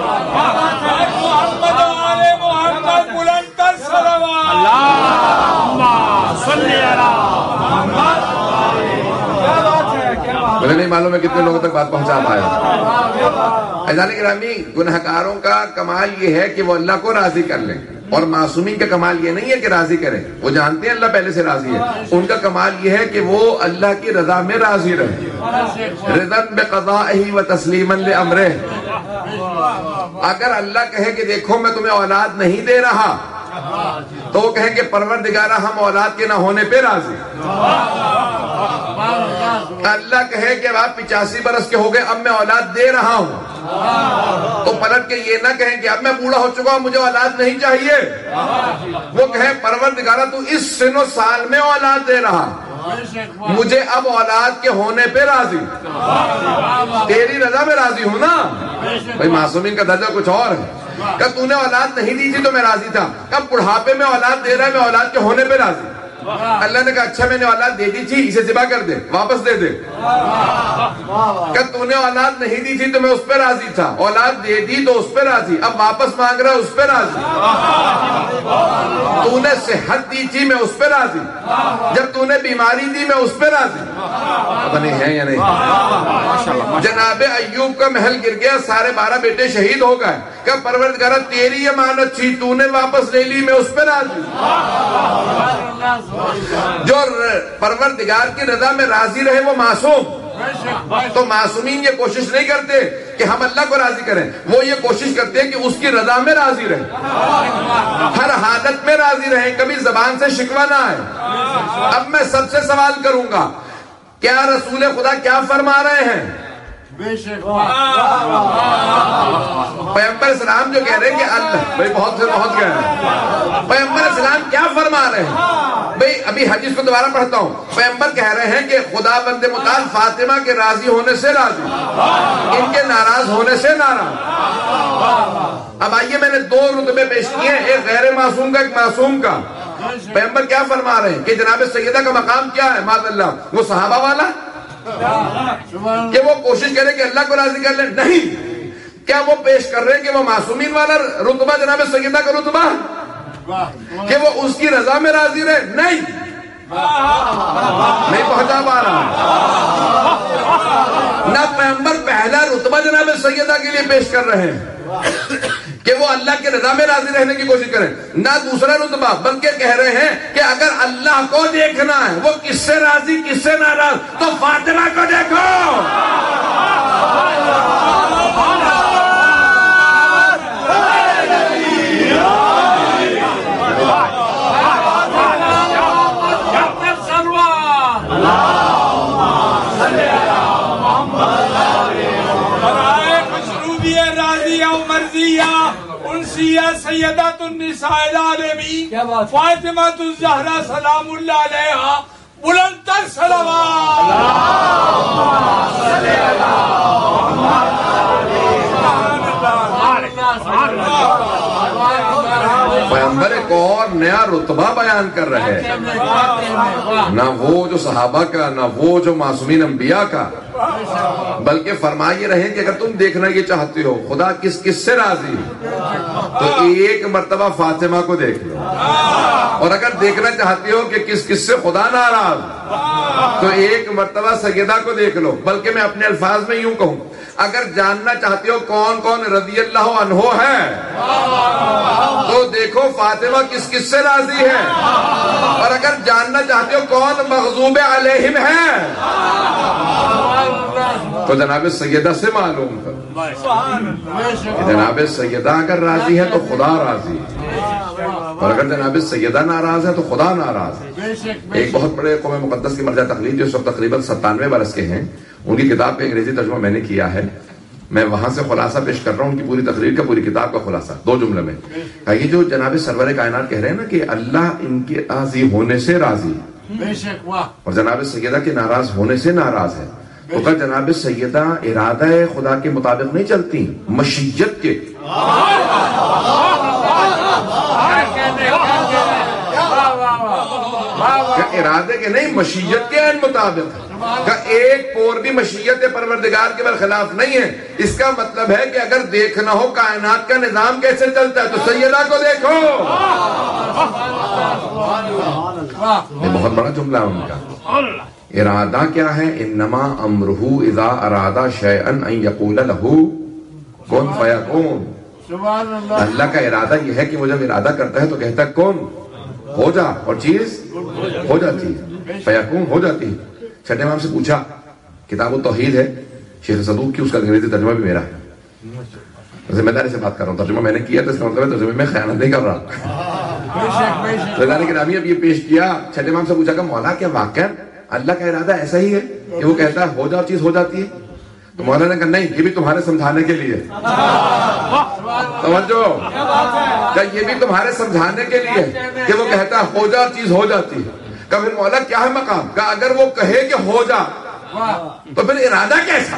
مجھے نہیں معلوم ہے کتنے لوگوں تک بات پہنچا پایا۔ اعزازِ گرامی، گنہگاروں کا کمال یہ ہے کہ وہ اللہ کو راضی کر لیں، اور معصومین کا کمال یہ نہیں ہے کہ راضی کریں، وہ جانتے ہیں اللہ پہلے سے راضی ہے۔ ان کا کمال یہ ہے کہ وہ اللہ کی رضا میں راضی رہے، رضا بقضائہ و تسلیما لامرہ، اگر اللہ کہے کہ دیکھو میں تمہیں اولاد نہیں دے رہا تو وہ کہیں کہ پروردگارہ ہم اولاد کے نہ ہونے پہ راضی. اللہ کہے کہ آپ پچاسی برس کے ہو گئے اب میں اولاد دے رہا ہوں تو پلٹ کے یہ نہ کہیں کہ اب میں بوڑھا ہو چکا ہوں مجھے اولاد نہیں چاہیے. وہ کہے پروردگارہ تو اس سن و سال میں اولاد دے رہا مجھے اب اولاد کے ہونے پہ راضی, تیری رضا میں راضی ہوں نا. بھائی معصومین کا درجہ کچھ اور ہے. کہ تو نے اولاد نہیں دی تھی تو میں راضی تھا, اب بڑھاپے میں اولاد دے رہا ہے میں اولاد کے ہونے پہ راضی. اللہ نے کہا اچھا میں نے اولاد دے دی تھی اسے ذبح کر دے واپس دے دے. کہ تو نے اولاد نہیں دی تھی تو میں اس پہ راضی تھا, اولاد دے دی تو اس پہ راضی, اب واپس مانگ رہا اس پہ راضی. تو نے صحت دی تھی میں اس پہ راضی, جب تو نے بیماری دی میں اس پہ راضی. پتہ نہیں ہے یا نہیں. جناب ایوب کا محل گر گیا, سارے بارہ بیٹے شہید ہو گئے. کہ پروردگارہ تیری امانت تھی تو نے واپس لے لی میں اس پہ راضی. جو پروردگار کی رضا میں راضی رہے وہ معصوم. تو معصومین یہ کوشش نہیں کرتے کہ ہم اللہ کو راضی کریں, وہ یہ کوشش کرتے ہیں کہ اس کی رضا میں راضی رہیں, ہر حالت میں راضی رہیں, کبھی زبان سے شکوہ نہ آئے. اب میں سب سے سوال کروں گا کیا رسول خدا کیا فرما رہے ہیں؟ پیغمبر اسلام جو کہہ رہے ہیں کہ اللہ بھائی بہت سے بہت کہہ رہے ہیں پیغمبر اسلام کیا فرما رہے ہیں؟ بھائی ابھی حدیث کو دوبارہ پڑھتا ہوں. پیغمبر کہہ رہے ہیں کہ خدا بند مطاع فاطمہ کے راضی ہونے سے راضی, ان کے ناراض ہونے سے ناراض. اب آئیے میں نے دو رتبے پیش کیے ہیں, ایک غیر معصوم کا ایک معصوم کا. پیغمبر کیا فرما رہے ہیں کہ جناب سیدہ کا مقام کیا ہے؟ معاذ اللہ وہ صحابہ والا کہ وہ کوشش کرے کہ اللہ کو راضی کر لیں؟ نہیں. کیا وہ پیش کر رہے ہیں کہ وہ معصومین والا رتبہ جناب سیدہ کا رتبہ کہ وہ اس کی رضا میں راضی رہے؟ نہیں نہیں پہنچا پا رہا. نہ پیغمبر پہلا رتبہ جناب سیدہ کے لیے پیش کر رہے ہیں کہ وہ اللہ کے رضا میں راضی رہنے کی کوشش کریں, نہ دوسرا رتبہ, بلکہ کہہ رہے ہیں کہ اگر اللہ کو دیکھنا ہے وہ کس سے راضی کس سے ناراض تو فاطمہ کو دیکھو. سیدۃ النساء العالمین فاطمہ الزہرا سلام اللہ علیہا بلند تر صلوات. پیغمبر ایک اور نیا رتبہ بیان کر رہے ہیں, نہ وہ جو صحابہ کا نہ وہ جو معصومین انبیاء کا, بلکہ فرما یہ رہے کہ اگر تم دیکھنا یہ چاہتے ہو خدا کس کس سے راضی تو ایک مرتبہ فاطمہ کو دیکھ لو, اور اگر دیکھنا چاہتے ہو کہ کس کس سے خدا ناراض تو ایک مرتبہ سیدہ کو دیکھ لو. بلکہ میں اپنے الفاظ میں یوں کہوں, اگر جاننا چاہتے ہو کون کون رضی اللہ عنہ ہے تو دیکھو فاطمہ کس کس سے راضی ہے, اور اگر جاننا چاہتے ہو کون مغضوب علیہم ہے تو جناب سیدہ سے معلوم کرو. جناب سیدہ اگر راضی ہے تو خدا راضی ہے, اور اگر جناب سیدہ ناراض ہے تو خدا ناراض ہے. ایک بہت بڑے قوم مقدس کی مرجع تقلید جو سب تقریباً ستانوے برس کے ہیں, ان کی کتاب کا انگریزی ترجمہ میں نے کیا ہے, میں وہاں سے خلاصہ پیش کر رہا ہوں ان کی پوری تقریر کا, پوری کتاب کا خلاصہ دو جملے میں. یہ جو جناب سرور کائنات کہہ رہے ہیں نا کہ اللہ ان کے راضی ہونے سے راضی اور جناب سیدہ کے ناراض ہونے سے ناراض ہے, تو کہ جناب سیدہ ارادہ خدا کے مطابق نہیں چلتی, مشیت کے. ارادے کے نہیں, مشیت کے عین مطابق. کہ ایک پور بھی مشیت پروردگار کے برخلاف نہیں ہے. اس کا مطلب ہے کہ اگر دیکھنا ہو کائنات کا نظام کیسے چلتا ہے تو سیدہ کو دیکھو. یہ بہت بڑا جملہ ہے ان کا. ارادہ کیا ہے؟ انما امرہ اذا ارادہ شیئا ان یقول لہ کن فیکون. اللہ کا ارادہ یہ ہے کہ وہ جب ارادہ کرتا ہے تو کہتا ہے کون ہو جا, اور چیز ہو جاتی ہے, فیکون ہو جاتی ہے. چھٹے امام سے پوچھا, کتاب التوحید ہے شیخ صدوق کی, اس کا انگریزی ترجمہ بھی میرا ہے. ذمہ داری سے بات کر رہا ہوں، ترجمہ میں نے کیا تو اس کا مطلب ہے ترجمے میں خیانت نہیں کر رہا. اللہ نے گرامی اب یہ پیش کیا، چھٹے امام سے پوچھا کہ مولا کیا واقعا اللہ کا ارادہ ایسا ہی ہے کہ وہ کہتا ہے ہو جاؤ چیز ہو جاتی ہے؟ تو مولا نے کہا نہیں، یہ بھی تمہارے سمجھانے کے لیے. توجہ، کیا یہ بھی تمہارے سمجھانے کے لیے کہ وہ کہتا ہے ہو جاؤ چیز ہو جاتی ہے. کہ پھر مولا کیا ہے مقام؟ کہ اگر وہ کہے کہ ہو جا تو پھر ارادہ کیسا؟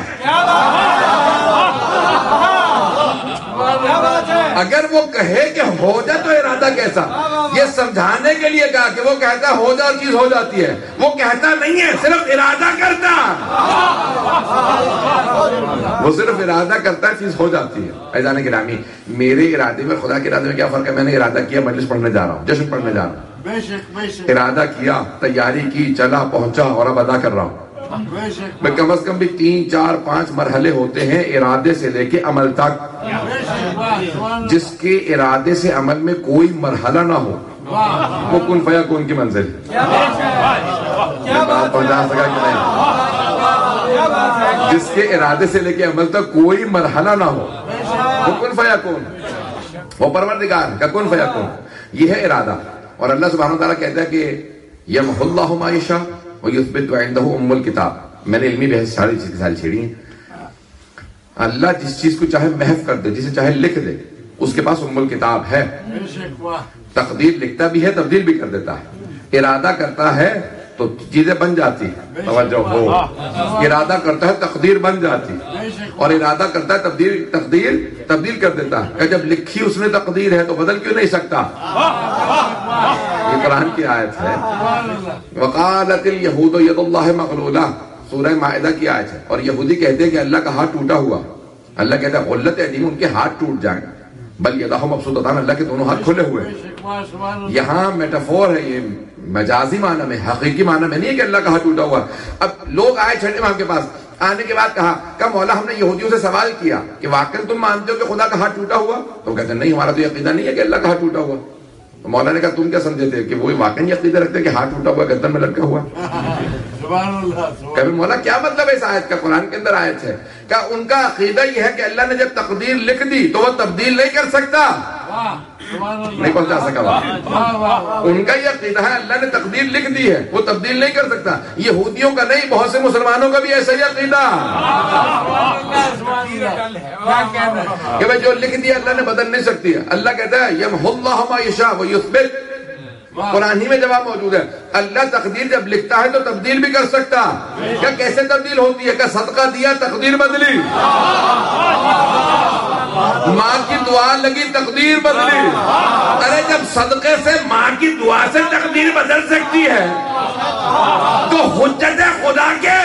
اگر وہ کہے کہ ہو جا تو ارادہ کیسا؟ یہ سمجھانے کے لیے کہا کہ وہ کہتا ہو جا اور چیز ہو جاتی ہے، وہ کہتا نہیں ہے، صرف ارادہ کرتا. وہ صرف ارادہ کرتا ہے، چیز ہو جاتی ہے. عزیزان گرامی، میرے ارادے میں خدا کے ارادے میں کیا فرق ہے؟ میں نے ارادہ کیا مجلس پڑھنے جا رہا ہوں، جشن پڑھنے جا رہا ہوں، ارادہ کیا، تیاری کی، چلا پہنچا اور اب ادا کر رہا ہوں. میں کم از کم بھی تین چار پانچ مرحلے ہوتے ہیں ارادے سے لے کے عمل تک. جس کے ارادے سے عمل میں کوئی مرحلہ نہ ہو وہ کن فیکون کی منزل. بات پہنچا سکا کہ نہیں؟ جس کے ارادے سے لے کے عمل تک کوئی مرحلہ نہ ہو وہ کن فیکون، وہ پروردگار کا کن فیکون. یہ ہے ارادہ. اور اللہ سبحانہ و تعالیٰ کہتا ہے کہ یمحو اللہ ما یشاء ویثبت وعندہ ام الکتاب. میں نے علمی بحث ساری چیز کی ساری چھیڑی ہیں. اللہ جس چیز کو چاہے محو کر دے، جسے چاہے لکھ دے، اس کے پاس ام الکتاب ہے. تقدیر لکھتا بھی ہے، تبدیل بھی کر دیتا ہے. ارادہ کرتا ہے تو چیزیں بن جاتی. توجہ ہو، ارادہ کرتا ہے تقدیر بن جاتی، اور ارادہ کرتا ہے تبدیل تقدیر تبدیل کر دیتا ہے. کہ جب لکھی اس نے تقدیر ہے تو بدل کیوں نہیں سکتا؟ یہ قرآن کی آیت ہے. وقالت الیہود ید اللہ مغلولہ، سورہ مائدہ کی آیت ہے. اور یہودی کہتے ہیں کہ اللہ کا ہاتھ ٹوٹا ہوا. اللہ کہتا ہے غلت ایدیہم، ان کے ہاتھ ٹوٹ جائیں. بل یداہ مبسوطتان، اللہ کے دونوں ہاتھ کھلے ہوئے. یہاں میٹافور ہے، یہ مجازی معنی میں، حقیقی معنی میں نہیں ہے کہ اللہ کا ہاتھ ٹوٹا ہوا. اب لوگ آئے چھٹے امام کے پاس، آنے کے بعد کہا کہ مولا ہم نے یہودیوں سے سوال کیا کہ واقعی تم مانتے ہو کہ خدا کا ہاتھ ٹوٹا ہوا؟ تو کہتے ہیں نہیں، ہمارا تو عقیدہ نہیں ہے کہ اللہ کا ہاتھ ٹوٹا ہوا. تو مولا نے کہا تم کیا سمجھے تھے کہ وہ واقعی عقیدہ رکھتے کہ ہاتھ ٹوٹا ہوا گردن میں لٹکا ہوا؟ کہ مولا کیا مطلب ہے اس آیت کا؟ قرآن کے اندر آیت ہے کہ ان کا عقیدہ یہ ہے کہ اللہ نے جب تقدیر لکھ دی تو وہ تبدیل نہیں کر سکتا. نہیں پہنچا سکا وہ. ان کا یہ عقیدہ ہے اللہ نے تقدیر لکھ دی ہے، وہ تبدیل نہیں کر سکتا. یہودیوں کا نہیں، بہت سے مسلمانوں کا بھی ایسا ہی عقیدہ کہ بھائی جو لکھ دیا اللہ نے بدل نہیں سکتی ہے. اللہ کہتا ہے یمحو اللہ ما یشاء ویثبت. قرآن ہی میں جواب موجود ہے. اللہ تقدیر جب لکھتا ہے تو تبدیل بھی کر سکتا. کیا کیسے تبدیل ہوتی ہے؟ کہ صدقہ دیا تقدیر بدلی، ماں کی دعا لگی تقدیر بدلی. ارے جب صدقے سے ماں کی دعا سے تقدیر بدل سکتی ہے تو حجت خدا کے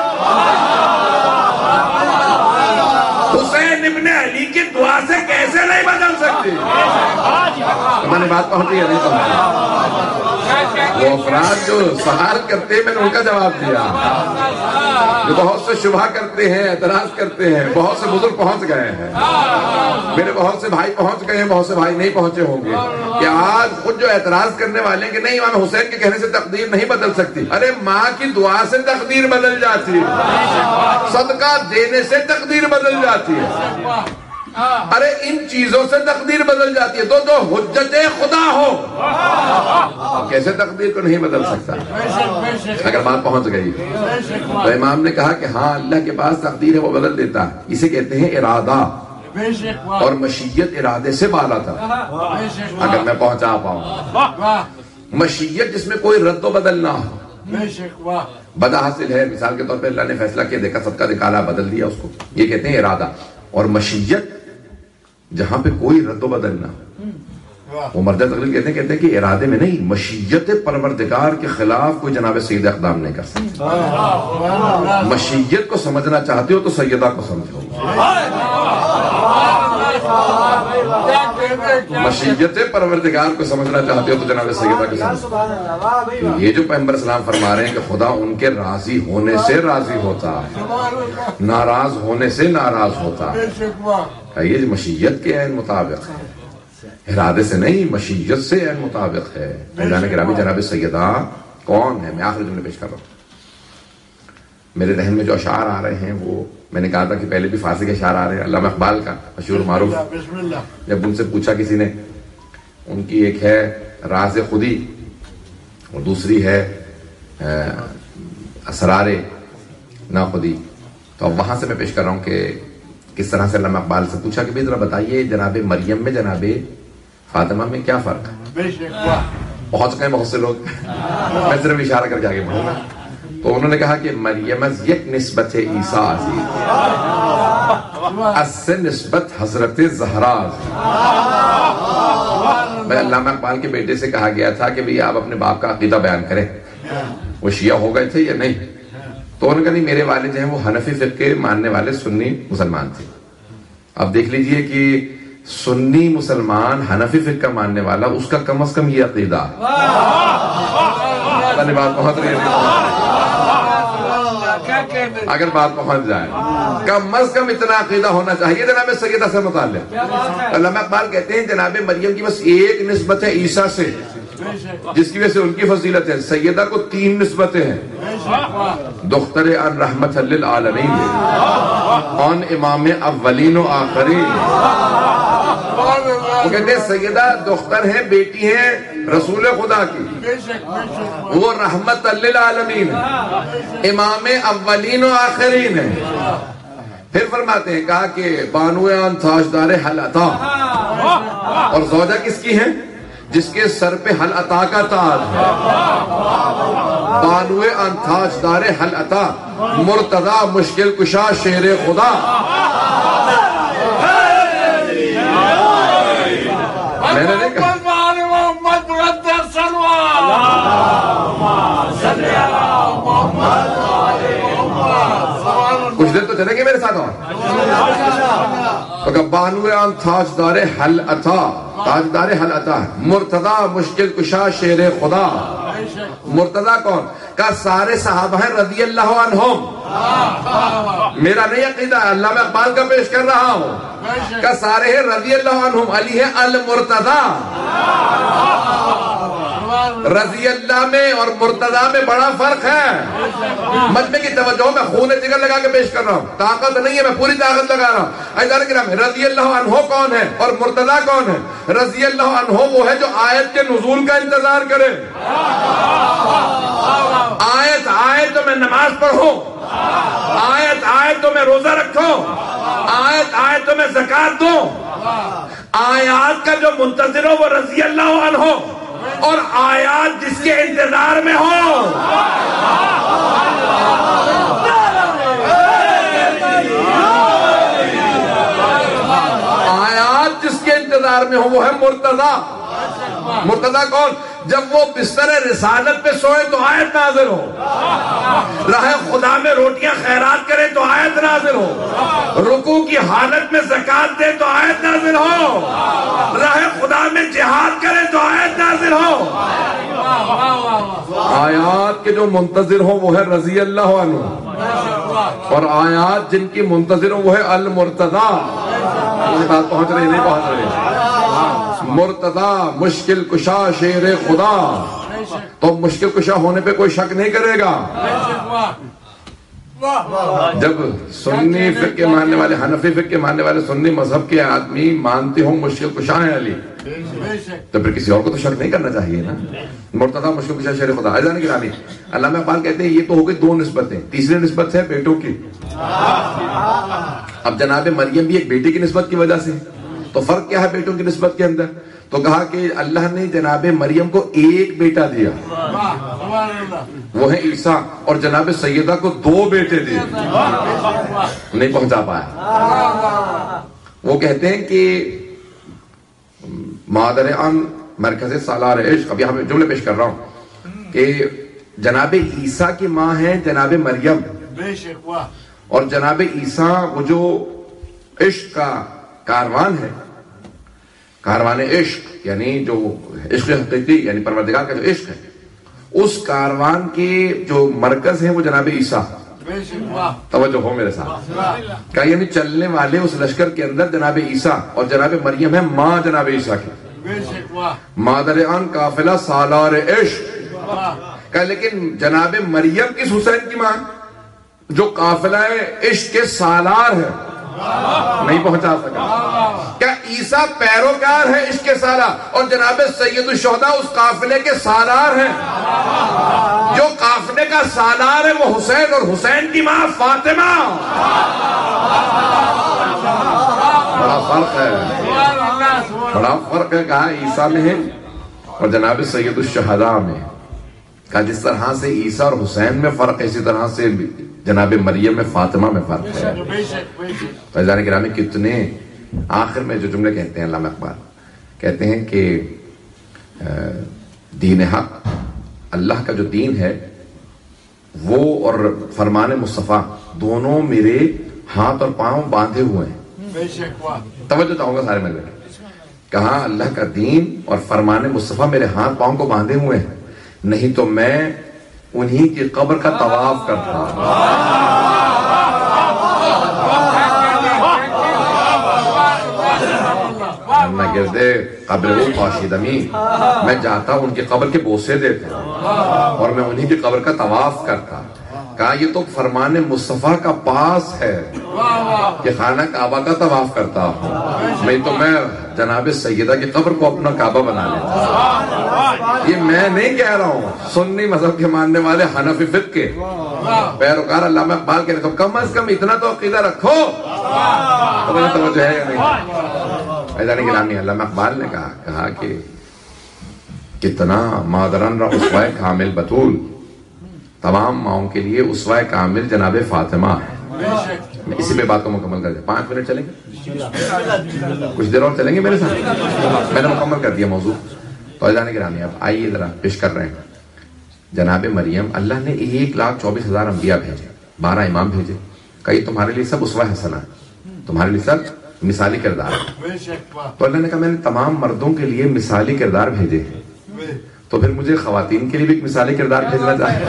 حسین ابن علی کی دعا سے کیسے نہیں بدل سکتی؟ میں نے بات پہنچی ہے نہیں پہنچی؟ وہ افراد جو سہار کرتے ہیں میں نے ان کا جواب دیا. جو بہت سے شبہ کرتے ہیں، اعتراض کرتے ہیں، بہت سے بزرگ پہنچ گئے ہیں، میرے بہت سے بھائی پہنچ گئے ہیں، بہت سے بھائی نہیں پہنچے ہوں گے. کہ آج خود جو اعتراض کرنے والے ہیں کہ نہیں امام حسین کے کہنے سے تقدیر نہیں بدل سکتی. ارے ماں کی دعا سے تقدیر بدل جاتی ہے، صدقہ دینے سے تقدیر بدل جاتی ہے. ارے ان چیزوں سے تقدیر بدل جاتی ہے. تو جو حجت خدا ہو کیسے تقدیر کو نہیں بدل سکتا؟ اگر بات پہنچ گئی تو امام نے کہا کہ ہاں اللہ کے پاس تقدیر ہے، وہ بدل دیتا ہے. اسے کہتے ہیں ارادہ. اور مشیت ارادے سے بالا تھا. اگر میں پہنچا پاؤں مشیت جس میں کوئی رد و بدل نہ ہو. بدا حاصل ہے، مثال کے طور پہ اللہ نے فیصلہ کیا، دیکھا صدقہ نکالا، بدل دیا اس کو، یہ کہتے ہیں ارادہ. اور مشیت جہاں پہ کوئی رد و بدل نہ ہو، وہ مرجع تقلید کہتے ہیں کہتے ہیں کہ ارادے میں نہیں، مشیت پروردگار کے خلاف کوئی جناب سید اقدام نہیں کر سکتا. مشیت کو سمجھنا چاہتے ہو تو سیدہ کو سمجھو. مشیت پروردگار کو سمجھنا چاہتے ہو تو جناب سیدہ کو سمجھو. یہ جو پیغمبر اسلام فرما رہے ہیں کہ خدا ان کے راضی ہونے سے راضی ہوتا ہے، ناراض ہونے سے ناراض ہوتا ہے. یہ مشیت کے عین مطابق ہے، ارادے سے نہیں، مشیت سے عین مطابق ہے. جناب گرامی، جناب سیدہ کون ہے؟ میں آخری جملے پیش کر رہا ہوں. میرے ذہن میں جو اشعار آ رہے ہیں وہ میں نے کہا تھا کہ پہلے بھی فارسی کے اشعار آ رہے ہیں، علامہ اقبال کا مشہور معروف. جب ان سے پوچھا کسی نے، ان کی ایک ہے راز خودی اور دوسری ہے اسرار ناخودی. تو اب وہاں سے میں پیش کر رہا ہوں کہ کس طرح سے علامہ اقبال سے پوچھا کہ بھی ذرا بتائیے جناب مریم میں جناب فاطمہ میں کیا فرق ہے. بہت چکے ہیں بہت سے لوگ، میں صرف اشارہ کر کے آگے بڑھوں گا. تو انہوں نے کہا کہ مریم از یک نسبت عیسیٰ از سے نسبت حضرت زہرا. میں علامہ اقبال کے بیٹے سے کہا گیا تھا کہ بھئی آپ اپنے باپ کا عقیدہ بیان کریں، وہ شیعہ ہو گئے تھے یا نہیں. تو انہوں نے کہا نہیں، میرے والد ہیں وہ حنفی فقہ کے ماننے والے سنی مسلمان تھے. اب دیکھ لیجئے کہ سنی مسلمان حنفی فقہ کا ماننے والا، اس کا کم از کم یہ عقیدہ. بات پہنچ رہی ہے؟ اگر بات پہنچ جائے کم از کم اتنا عقیدہ ہونا چاہیے جناب سیدہ سے متعلق. علامہ اقبال کہتے ہیں جناب مریم کی بس ایک نسبت ہے عیسیٰ سے، جس کی وجہ سے ان کی فضیلت ہے. سیدہ کو تین نسبتیں ہیں، دختر ان رحمت للعالمین، ان امام اولین و آخرین. وہ کہتے ہیں سیدہ دختر ہیں، بیٹی ہیں رسول خدا کی، وہ رحمت للعالمین ہے، امام اولین و آخرین ہے. پھر فرماتے ہیں کہا کہ بانو آن تاجدار حل عطا، اور زوجہ کس کی ہیں؟ جس کے سر پہ حل عطا کا تاج ہے. بانو آن تاجدار حل عطا، مرتضی مشکل کشا شیر خدا. میں نے نہیں کہا کچھ دیر تو چلیں گے میرے ساتھ. اور بانو آن تاجدار حل عطا، تاجدار حل عطا، مرتضی مشکل کشا شیر خدا. مرتضی کون؟ کا سارے صحابہ ہیں رضی اللہ عنہم. میرا نہیں عقیدہ، علامہ اقبال کا پیش کر رہا ہوں. کا سارے ہیں رضی اللہ عنہم. علی ہے المرتضی. رضی اللہ میں اور مرتضی میں بڑا فرق ہے. مجمع کی توجہ میں خون جگر لگا کے پیش کر رہا ہوں، طاقت نہیں ہے، میں پوری طاقت لگا رہا ہوں. ایدار کرام رضی اللہ عنہ کون ہے اور مرتضی کون ہے؟ رضی اللہ عنہ وہ ہے جو آیت کے نزول کا انتظار کرے. آیت آئے تو میں نماز پڑھوں، آیت آئے تو میں روزہ رکھوں، آیت آئے تو میں زکات دوں. آیات کا جو منتظر ہو وہ رضی اللہ عنہ، اور آیات جس کے انتظار میں ہو. آیات جس کے انتظار میں ہو وہ ہے مرتضی. مرتضی کون؟ جب وہ بستر رسالت پہ سوئے تو آیت نازل ہو، راہ خدا میں روٹیاں خیرات کرے تو آیت نازل ہو، رکوع کی حالت میں زکات دے تو آیت نازل ہو، راہ خدا میں جہاد کرے تو آیت نازل ہو. آیات کے جو منتظر ہو وہ ہے رضی اللہ عنہ، اور آیات جن کی منتظر ہو وہ ہے المرتضی. یہ بات پہنچ رہی نہیں پہنچ رہی؟ مرتضی مشکل کشا شیر خدا. تو مشکل کشا ہونے پہ کوئی شک نہیں کرے گا. جب سنی فقہ کے ماننے والے، حنفی فقہ کے ماننے والے سنی مذہب کے آدمی مانتے ہوں مشکل کشا ہے علی، تو پھر کسی اور کو تو شک نہیں کرنا چاہیے نا. مرتضی مشکل کشا شیر خدا. ایسا نہیں گرامی، علامہ اقبال کہتے ہیں یہ تو ہو گئی دو نسبتیں. تیسری نسبت ہے بیٹوں کی. اب جناب مریم بھی ایک بیٹی کی نسبت کی وجہ سے، تو فرق کیا ہے بیٹوں کی نسبت کے اندر؟ تو کہا کہ اللہ نے جناب مریم کو ایک بیٹا دیا، وہ ہے عیسیٰ، اور جناب سیدہ کو دو بیٹے دیے. نہیں پہنچا پایا. وہ کہتے ہیں کہ مادر ان مرکز سالار عشق. اب یہاں پہ جملے پیش کر رہا ہوں کہ جناب عیسیٰ کی ماں ہے جناب مریم، اور جناب عیسیٰ وہ جو عشق کا کاروان ہے، کاروان عشق یعنی جو عشق حقیقی یعنی پروردگار کا جو عشق ہے، اس کاروان کے جو مرکز ہیں وہ جناب عیسیٰ. توجہ ہو میرے ساتھ. کیا یعنی چلنے والے اس لشکر کے اندر جناب عیسیٰ اور جناب مریم ہے ماں جناب عیسیٰ کی. مادر ان قافلہ سالار عشق. کہ لیکن جناب مریم کس حسین کی ماں؟ جو قافلہ عشق کے سالار ہے نہیں پہنچا سکا. کیا عیسیٰ پیروکار ہے عشق کے سالار اور جناب سید الشہداء اس قافلے کے سالار ہیں. جو قافلے کا سالار ہے وہ حسین اور حسین کی ماں فاطمہ. بڑا فرق ہے, بڑا فرق ہے. کہا عیسیٰ میں ہے اور جناب سید الشہداء میں. کہا جس طرح سے عیسیٰ اور حسین میں فرق ہے اسی طرح سے جناب مریم میں فاطمہ میں فرق ہے. فیضان گرامی کتنے آخر میں جو جملے کہتے ہیں علامہ اقبال کہتے ہیں کہ دین حق اللہ کا جو دین ہے وہ اور فرمان مصطفیٰ دونوں میرے ہاتھ اور پاؤں باندھے ہوئے ہیں. توجہ چاہوں گا سارے مل کے. کہا اللہ کا دین اور فرمان مصطفیٰ میرے ہاتھ پاؤں کو باندھے ہوئے ہیں, نہیں تو میں انہی کی قبر کا طواف کرتا. میں گردے قبر وہ پاشیدمی میں جاتا ان کی قبر کے بوسے دیتا اور میں انہی کی قبر کا طواف کرتا. کہا یہ تو فرمان مصطفیٰ کا پاس ہے کہ خانہ کعبہ کا طواف کرتا ہوں, نہیں تو میں جناب سیدہ کی قبر کو اپنا کعبہ بنا لیتا. یہ میں نہیں کہہ رہا ہوں, سنی مذہب کے ماننے والے حنفی فقہ کے پیروکار علامہ اقبال کہہ رہے تو کم از کم اتنا تو عقیدہ رکھو. توجہ ہے یا نہیں؟ ایزان گرامی علامہ اقبال نے کہا کہا کہ کتنا مادرن را اسوہ کامل بطول, تمام ماؤں کے لیے اسوہ کامل جناب فاطمہ ہے. میں اسی پہ بات کو مکمل کر دیں. پانچ منٹ چلیں گے, کچھ دیر اور چلیں گے میرے ساتھ. میں نے مکمل کر دیا موضوع. تو ایزان گرامی اب آئیے ذرا پیش کر رہے ہیں جناب مریم. اللہ نے ایک لاکھ چوبیس ہزار انبیاء بھیجے, بارہ امام بھیجے. کئی تمہارے لیے سب اسوہ حسنہ, تمہارے لیے سب مثالی کردار. تو اللہ نے کہا میں نے تمام مردوں کے لیے مثالی کردار بھیجے, تو پھر مجھے خواتین کے لیے بھی ایک مثالی کردار بھیجنا چاہیے.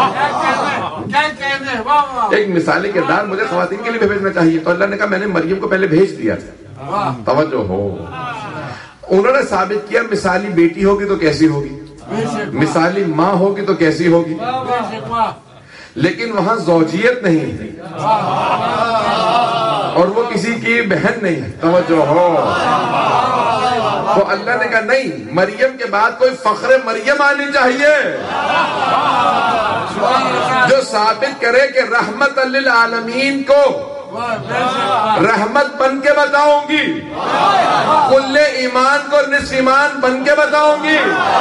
ایک مثالی کردار مجھے خواتین کے لیے بھی بھیجنا چاہیے. تو اللہ نے کہا میں نے مریم کو پہلے بھیج دیا تھا. توجہ ہو, انہوں نے ثابت کیا مثالی بیٹی ہوگی تو کیسی ہوگی, مثالی ماں ہوگی تو کیسی ہوگی, لیکن وہاں زوجیت نہیں ہے اور وہ کسی کی بہن نہیں ہے. توجہ ہو. تو اللہ نے کہا نہیں, مریم کے بعد کوئی فخر مریم آنی چاہیے جو ثابت کرے کہ رحمت للعالمین کو رحمت بن کے بتاؤں گی, کل ایمان کو نصف ایمان بن کے بتاؤں گی,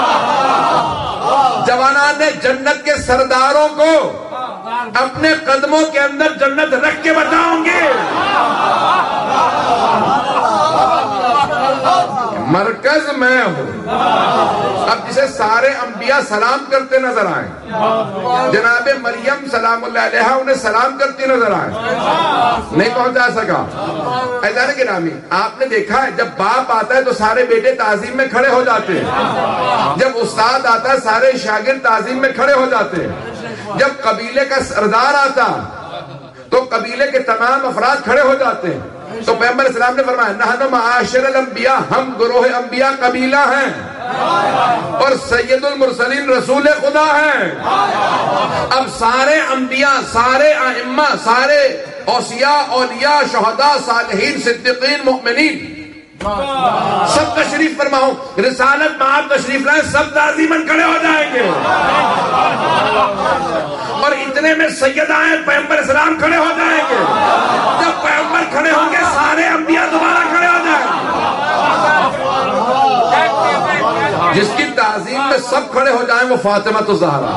جوانان جنت کے سرداروں کو اپنے قدموں کے اندر جنت رکھ کے بتاؤں گی. مرکز میں ہوں. اب جسے سارے انبیاء سلام کرتے نظر آئیں, جناب مریم سلام اللہ علیہا انہیں سلام کرتی نظر آئیں, نہیں پہنچا سکا. ایزان گرامی آپ نے دیکھا ہے جب باپ آتا ہے تو سارے بیٹے تعظیم میں کھڑے ہو جاتے ہیں, جب استاد آتا ہے سارے شاگرد تعظیم میں کھڑے ہو جاتے ہیں, جب قبیلے کا سردار آتا تو قبیلے کے تمام افراد کھڑے ہو جاتے ہیں. تو پیغمبر اسلام نے فرمایا نحن معاشر الانبیاء, ہم گروہ انبیاء قبیلہ ہیں اور سید المرسلین رسول خدا ہیں. اب سارے انبیاء, سارے ائمہ, سارے اوصیاء, اولیاء, شہداء, صالحین, صدیقین, مؤمنین سب تشریف فرماؤ, رسالت میں آپ تشریف لائیں, سب تعظیماً کھڑے ہو جائیں گے. اور اتنے میں سید آئے پیغمبر اسلام کھڑے ہو جائیں گے. جب پیغمبر کھڑے ہوں گے سارے انبیاء دوبارہ کھڑے ہو جائیں گے. جس کی تعظیم میں سب کھڑے ہو جائیں وہ فاطمہ الزہرا.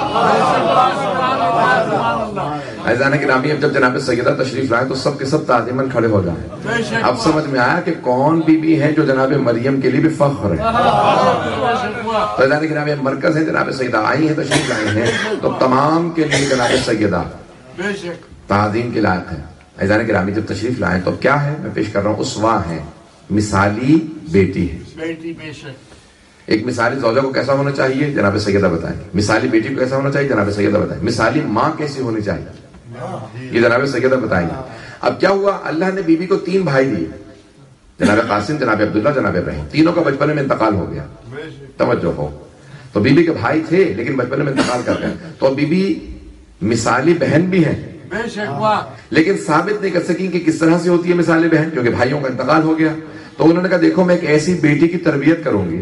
عزیزان گرامی اب جب جناب سیدہ تشریف لائیں تو سب کے سب تعظیماً کھڑے ہو جائیں. اب سمجھ میں آیا کہ کون بی بی ہیں جو جناب مریم کے لیے بھی فخر ہے. تو عزیزان گرامی مرکز ہے جناب سیدہ آئی ہیں, تشریف لائی ہیں, تو تمام کے لیے جناب سیدہ تعظیم کے لائق ہے. عزیزان گرامی جب تشریف لائیں تو کیا ہے میں پیش کر رہا ہوں, اسوا ہے, مثالی بیٹی ہے. ایک مثالی زوجہ کو کیسا ہونا چاہیے جناب سیدہ بتائیں, مثالی بیٹی کو کیسا ہونا چاہیے جناب سیدہ بتائیں, مثالی ماں کیسی ہونی چاہیے یہ جناب سیدہ بتائیں گے. اب کیا ہوا, اللہ نے بی بی کو تین بھائی دیے, جناب قاسم, جناب عبداللہ, جناب ابراہیم. تینوں کا بچپن میں انتقال ہو گیا. توجہ ہو, تو بی بی کے بھائی تھے لیکن بچپن میں انتقال کر گئے. تو بی بی مثالی بہن بھی ہیں بے شک واہ. لیکن ثابت نہیں کر سکی کہ کس طرح سے ہوتی ہے مثال بہن، کیونکہ بھائیوں کا انتقال ہو گیا. تو انہوں نے کہا دیکھو میں ایک ایسی بیٹی کی تربیت کروں گی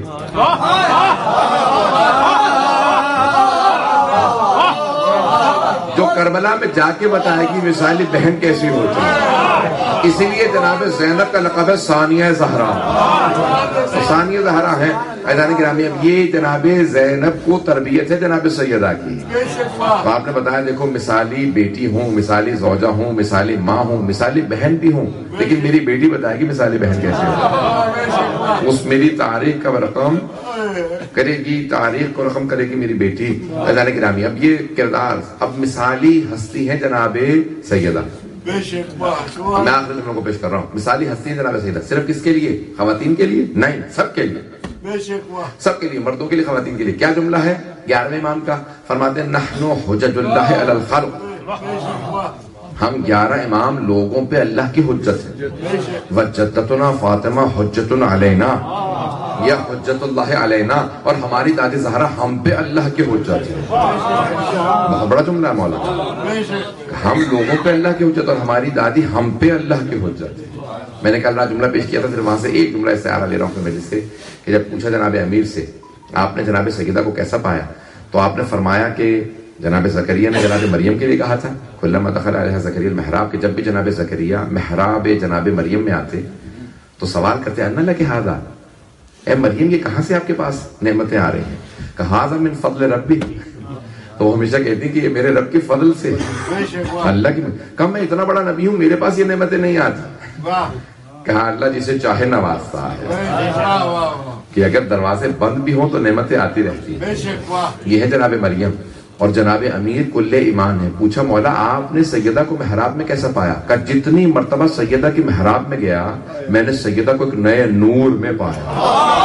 جو کربلا میں جا کے بتائے گی مثالی بہن کیسی ہوتی ہے. اسی لیے جناب زینب کا لقب ہے ثانیہ زہرا. ثانیہ زہرا ہے ایدان گرامی. اب یہ جناب زینب کو تربیت ہے جناب سیدہ کی. تو آپ نے بتایا دیکھو مثالی بیٹی ہوں، مثالی زوجہ ہوں، مثالی ماں ہوں، مثالی بہن بھی ہوں، لیکن میری بیٹی بتائے گی مثالی بہن کیسے ہوتی. اس میری تاریخ کا رقم کرے گی، تاریخ کو رقم کرے گی میری بیٹی. ایدان گرامی اب یہ کردار اب مثالی ہستی ہے جناب سیدہ. میں آخر تم کو پیش کر رہا ہوں مثالی ہستی ہے جناب سیدہ. صرف کس کے لیے؟ خواتین کے لیے نہیں، سب کے لیے، سب کے لیے، مردوں کے لیے، خواتین کے لیے. کیا جملہ ہے گیارہویں امام کا؟ فرماتے ہیں نحن حجج اللہ علی الخلق. ہم گیارہ امام لوگوں پہ اللہ کی حجت ہے. وجدتنا فاطمہ حجت علینا، یا حجت اللہ علینا، اور ہماری دادی زہرا ہم پہ اللہ کی حجت ہے. بہت بڑا جملہ ہے مولانا. ہم لوگوں پہ اللہ کی حجت اور ہماری دادی ہم پہ اللہ کی حجت ہے. میں نے کل رات جملہ پیش کیا تھا، پھر وہاں سے ایک جملہ استعارہ لے رہا ہوں مجلس سے کہ جب پوچھا جناب امیر سے آپ نے جناب سیدہ کو کیسا پایا، تو آپ نے فرمایا کہ جناب زکریا نے جناب مریم کے لیے کہا تھا کلما دخل علیہ زکریا المحراب، کہ جب بھی جناب زکریا محراب جناب مریم میں آتے تو سوال کرتے ان لک ھذا، اے مریم یہ کہاں سے آپ کے پاس نعمتیں آ رہی ہیں؟ کہا ھذا من فضل ربی. تو وہ ہمیشہ کہتی ہیں کہ یہ میرے رب کے فضل سے، اللہ کی. کہا میں اتنا بڑا نبی ہوں، میرے پاس یہ نعمتیں نہیں آتی. کہا اللہ جسے چاہے نوازتا ہے، کہ اگر دروازے بند بھی ہوں تو نعمتیں آتی رہتی ہیں. یہ ہے جناب مریم. اور جناب امیر کل ایمان ہے. پوچھا مولا آپ نے سیدہ کو محراب میں کیسا پایا؟ کہ جتنی مرتبہ سیدہ کی محراب میں گیا میں نے سیدہ کو ایک نئے نور میں پایا.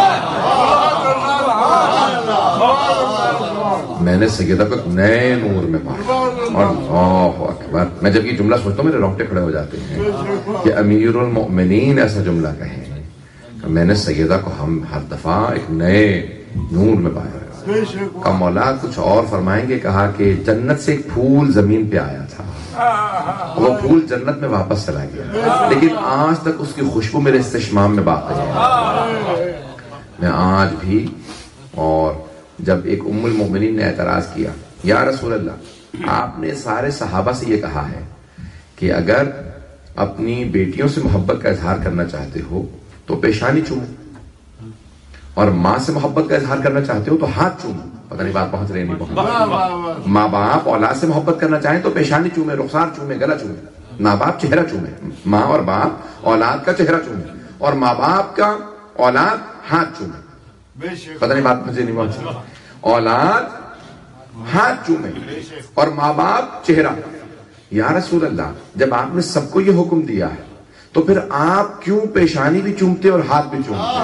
میں نے سیدہ کو ایک نئے نور میں پایا. اور اللہ اکبر، میں جب یہ جملہ سوچتا ہوں میرے رونگٹے کھڑے ہو جاتے ہیں کہ امیر المؤمنین ایسا جملہ کہیں کہ میں نے سیدہ کو ہم ہر دفعہ ایک نئے نور میں پایا. کا مولا کچھ اور فرمائیں گے. کہا کہ جنت سے ایک پھول زمین پہ آیا تھا، وہ پھول جنت میں واپس چلا گیا، لیکن آج تک اس کی خوشبو میرے استشمام میں باقی ہے. میں آج بھی. اور جب ایک ام المؤمنین نے اعتراض کیا یا رسول اللہ آپ نے سارے صحابہ سے یہ کہا ہے کہ اگر اپنی بیٹیوں سے محبت کا اظہار کرنا چاہتے ہو تو پیشانی چومو، اور ماں سے محبت کا اظہار کرنا چاہتے ہو تو ہاتھ چومو. پتہ نہیں بات پہنچ رہی نہیں پہنچ. ماں باپ اولاد سے محبت کرنا چاہیں تو پیشانی چومے، رخسار چومے، گلا چومے. ماں باپ چہرہ چومے، ماں اور باپ اولاد کا چہرہ چومے، اور ماں باپ کا اولاد ہاتھ چومے. پتہ نہیں بات مجھے نہیں پہنچی. اولاد ہاتھ چومے اور ماں باپ چہرہ. یا رسول اللہ جب آپ نے سب کو یہ حکم دیا ہے تو پھر آپ کیوں پیشانی بھی چومتے اور ہاتھ بھی چومتے؟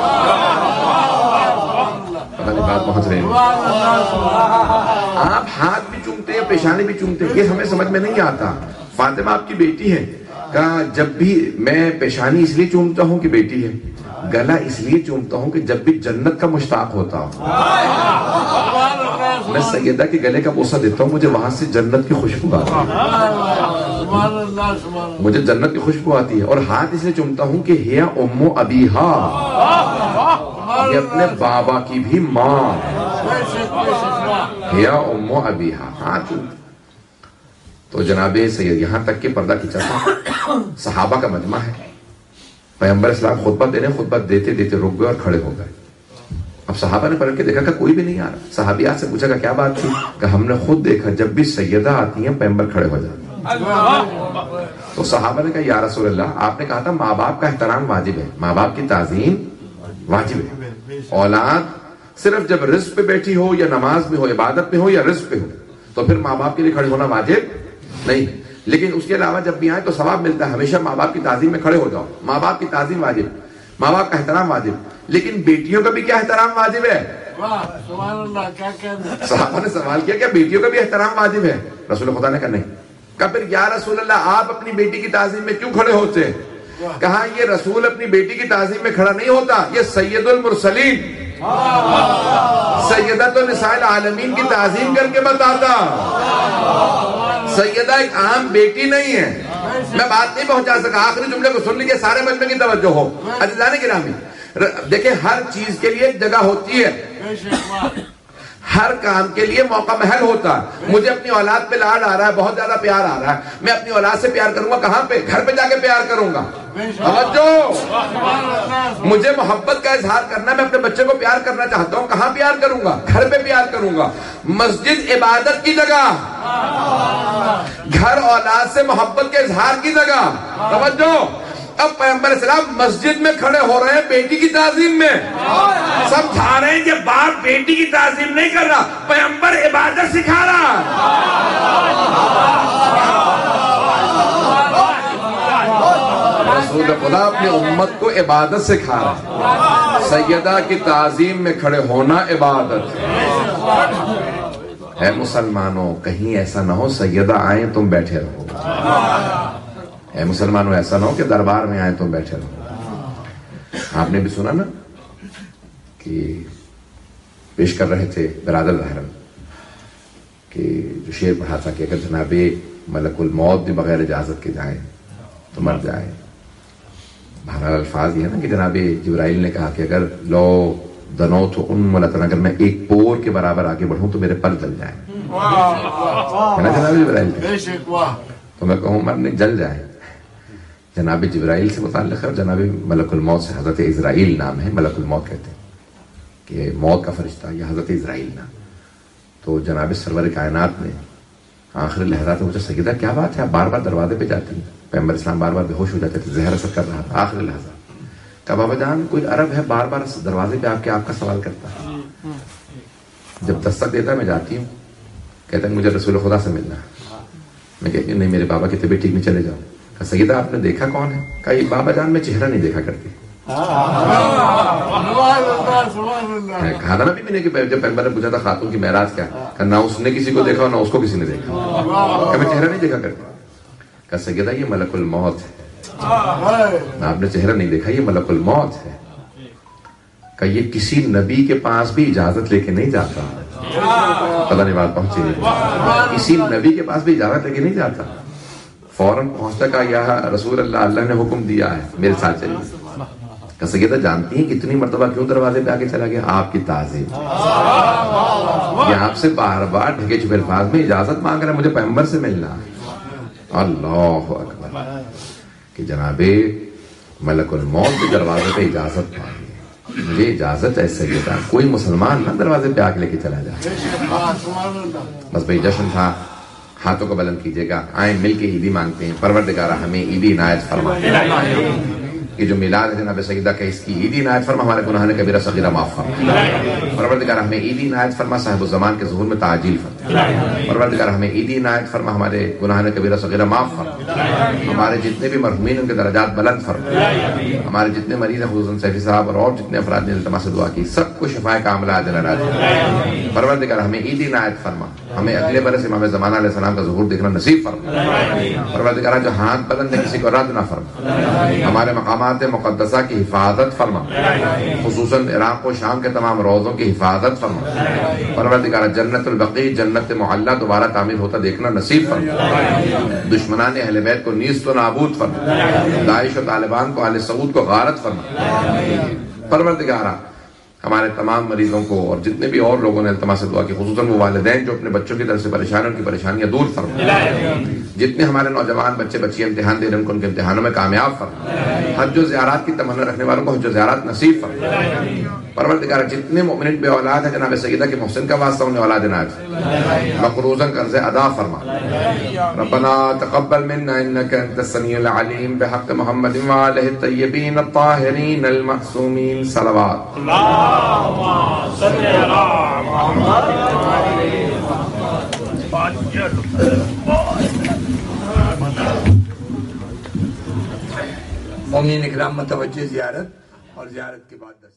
پتہ نہیں بات پہنچ رہی ہے. آپ ہاتھ بھی چومتے ہیں، پیشانی بھی چومتے ہیں، یہ ہمیں سمجھ میں نہیں آتا. فاطمہ آپ کی بیٹی ہے. کہا جب بھی میں پیشانی اس لیے چومتا ہوں کہ بیٹی ہے، گلا اس لیے چومتا ہوں کہ جب بھی جنت کا مشتاق ہوتا ہوں میں سیدہ کے گلے کا بوسہ دیتا ہوں، مجھے وہاں سے جنت کی خوشبو آتی ہے، مجھے جنت کی خوشبو آتی ہے. اور ہاتھ اس لیے چومتا ہوں کہ ہیا ام ابیہا، یہ اپنے بابا کی بھی ماں، ہیا ام ابیہا. ہاتھ چومتا. تو جناب سید یہاں تک کہ پردہ کھینچا تھا. صحابہ کا مجمع ہے، پیغمبر اسلام خطبہ دے رہے، خطبہ دیتے دیتے رک گئے اور کھڑے ہو گئے. اب صحابہ نے پلٹ کے دیکھا کہ کوئی بھی نہیں آ رہا. صحابیات سے پوچھا کہ کیا بات تھی؟ کہ ہم نے خود دیکھا جب بھی سیدہ آتی ہیں پیغمبر کھڑے ہو جاتے ہیں. تو صحابہ نے کہا یا رسول اللہ آپ نے کہا تھا ماں باپ کا احترام واجب ہے، ماں باپ کی تعظیم واجب ہے. اولاد صرف جب رزق پہ بیٹھی ہو یا نماز میں ہو، عبادت میں ہو یا رزق پہ ہو تو پھر ماں باپ کے لیے کھڑے ہونا واجب نہیں. لیکن اس کے علاوہ جب بھی آئے تو ثواب ملتا ہے. ہمیشہ ماں باپ کی تعظیم میں کھڑے ہو جاؤ. ماں باپ کی تعظیم واجب، ماں باپ کا احترام واجب. لیکن بیٹیوں کا بھی کیا احترام واجب ہے؟ صحابہ نے سوال کیا کیا بیٹیوں کا بھی احترام واجب ہے؟ رسول خدا نے کہا نہیں. کہا پھر یا رسول اللہ آپ اپنی بیٹی کی تعظیم میں کیوں کھڑے ہوتے ہیں؟ کہا یہ رسول اپنی بیٹی کی تعظیم میں کھڑا نہیں ہوتا، یہ سید المرسلین سیدۃ النساء العالمین کی تعظیم کر کے بتاتا. سیدہ ایک عام بیٹی نہیں ہے. میں بات نہیں پہنچا سکا, آخری جملے کو سن لیجیے, سارے مجمع کی توجہ ہو. عزیزان گرامی, دیکھیں ہر چیز کے لیے ایک جگہ ہوتی ہے, ہر کام کے لیے موقع محل ہوتا ہے. مجھے اپنی اولاد پہ لاڈ آ رہا ہے, بہت زیادہ پیار آ رہا ہے, میں اپنی اولاد سے پیار کروں گا کہاں پہ؟ گھر پہ جا کے پیار کروں گا. توجہ, مجھے محبت کا اظہار کرنا, میں اپنے بچے کو پیار کرنا چاہتا ہوں, کہاں پیار کروں گا؟ گھر پہ پیار کروں گا. مسجد عبادت کی جگہ, گھر اولاد سے محبت کے اظہار کی جگہ. توجہ, اب پیغمبر اسلام مسجد میں کھڑے ہو رہے ہیں بیٹی کی تعظیم میں. سب کھا رہے ہیں کہ باپ بیٹی کی تعظیم نہیں کر رہا, پیغمبر عبادت سکھا رہا. رسول خدا اپنی امت کو عبادت سکھا رہا. سیدہ کی تعظیم میں کھڑے ہونا عبادت. اے مسلمانوں, کہیں ایسا نہ ہو سیدہ آئیں تم بیٹھے رہو. اے مسلمانوں, ایسا نہ ہو کہ دربار میں آئیں تم بیٹھے رہو. آپ نے بھی سنا نا کہ پیش کر رہے تھے برادر ظاہرن کہ جو شعر پڑھا تھا کہ اگر جناب ملک الموت بھی بغیر اجازت کے جائیں تو مر جائے. بہرحال الفاظ یہ ہے نا کہ جناب جبرائیل نے کہا کہ اگر لو دنو تو ان ملتن, اگر میں ایک پور کے برابر آگے بڑھوں تو میرے پر جل جائیں. ہے نا جناب جبرائیل؟ تو میں کہوں مرنے جل جائیں. جناب جبرائیل سے متعلق ہے, اور جناب ملک الموت سے حضرت عزرائیل نام ہے. ملک الموت کہتے ہیں کہ موت کا فرشتہ, یہ حضرت عزرائیل نام. تو جناب سرور کائنات نے آخری لحظات میں پوچھا, سیدہ کیا بات ہے آپ بار بار دروازے پہ جاتی ہیں؟ پیغمبر اسلام بار بار بے ہوش ہو جاتے تھے, زہر اثر کر رہا تھا. آخری لحظات کہا بابا جان کوئی عرب ہے بار بار دروازے پہ آ کے آپ کا سوال کرتا ہے. جب دستک دیتا ہے میں جاتی ہوں, کہتا ہے مجھے رسول خدا سے ملنا ہے. میں کہتی ہوں نہیں میرے بابا کی طبیعت ٹھیک نہیں, چلے جاؤ. کہا سیدہ آپ نے دیکھا کون ہے؟ کہا یہ بابا جان میں چہرہ نہیں دیکھا کرتی. کہا تھا نا بھی میں نے کہ جب پیغمبر نے پوچھا تھا خاتون کی معراج کیا, کہ نہ اس نے کسی کو دیکھا اور نہ اس کو کسی نے دیکھا, کہ میں چہرہ نہیں دیکھا کرتی. کہا سیدہ یہ ملک الموت ہے, آپ نے چہرہ نہیں دیکھا, یہ ملک الموت ہے. کہ یہ کسی نبی کے پاس بھی اجازت لے کے نہیں جاتا. پتہ نہیں بات پہنچی نہیں, کسی نبی کے پاس بھی اجازت لے کے نہیں جاتا, فوراً پہنچتا کہ یا رسول اللہ, اللہ نے حکم دیا ہے میرے ساتھ چلیے. کہ سیدہ جانتی ہیں کتنی مرتبہ کیوں دروازے پہ آگے چلا گیا؟ آپ کی تعظیم. یہ آپ سے بار بار ڈھکے چھپے الفاظ میں اجازت مانگ رہا ہے, مجھے پیغمبر سے ملنا. اللہ اکبر, کہ جناب ملک الموت کے دروازے پہ اجازت مانگی, مجھے اجازت ہے سیدہ, کوئی مسلمان نہ دروازے پہ آ کے لے کے چلا جائے. بس بھائی جشن تھا, ہاتھوں کو بلند کیجیے گا, آئیں مل کے عیدی مانگتے ہیں. پروردگارہ ہمیں عیدی عنایت فرما. یہ جو میلاد ہے جناب سیدہ کا, اس کی عیدی عنایت فرما, ہمارے گناہ کبیرہ صغیرہ معاف فرما. پروردگارہ ہمیں عیدی عنایت فرما, صاحب الزمان کے ظہور میں تعجیل فرما. پروردگارہ ہمیں عیدی عنایت فرما, ہمارے گناہ کبیرہ صغیرہ معاف فرما. ہمارے جتنے بھی مرحومین ان کے درجات بلند فرما. ہمارے جتنے مریض ہیں خصوصاً سیفی صاحب اور اور جتنے افراد نے التماس سے دعا کی, سب کو شفائے کاملہ عاجلہ عاجلہ. پروردگارہ ہمیں عیدی عنایت فرما, ہمیں اگلے برس امام زمانہ علیہ السلام کا ظہور دیکھنا نصیب فرما. پروردگارہ جو ہاتھ بلند ہے کسی کو رد نہ فرما. ہمارے مقامات مقدسہ کی حفاظت فرما, خصوصاً عراق و شام کے تمام روضوں کی حفاظت فرما. پروردگارہ جنت البقیع, جنت معلیٰ دوبارہ تعمیر ہوتا دیکھنا نصیب فرما. دشمنان اہل بیت کو نیست و نابود فرما. داعش و طالبان کو, آل سعود کو غارت فرما. پروردگارہ ہمارے تمام مریضوں کو اور جتنے بھی اور لوگوں نے التماس دعا کی, خصوصاً وہ والدین جو اپنے بچوں کی طرف سے پریشان ہیں, ان کی پریشانیاں دور فرما. جتنے ہمارے نوجوان بچے بچیاں امتحان دے رہے ہیں ان کو ان کے امتحانوں میں کامیاب فرما. حج و زیارات کی تمنا رکھنے والوں کو حج و زیارات نصیب فرما. پروردگار جتنے مومنین بے اولاد ہیں جناب سیدہ کے محسن کا واسطہ انہیں اولاد عنایت فرما. مقروضاً قرض ادا فرما. ربنا تقبل منا انك انت السميع العليم بحق محمد وآلہ الطیبین الطاہرین المعصومین. صلوات مومنین اکرام متوجہ زیارت, اور زیارت کے بعد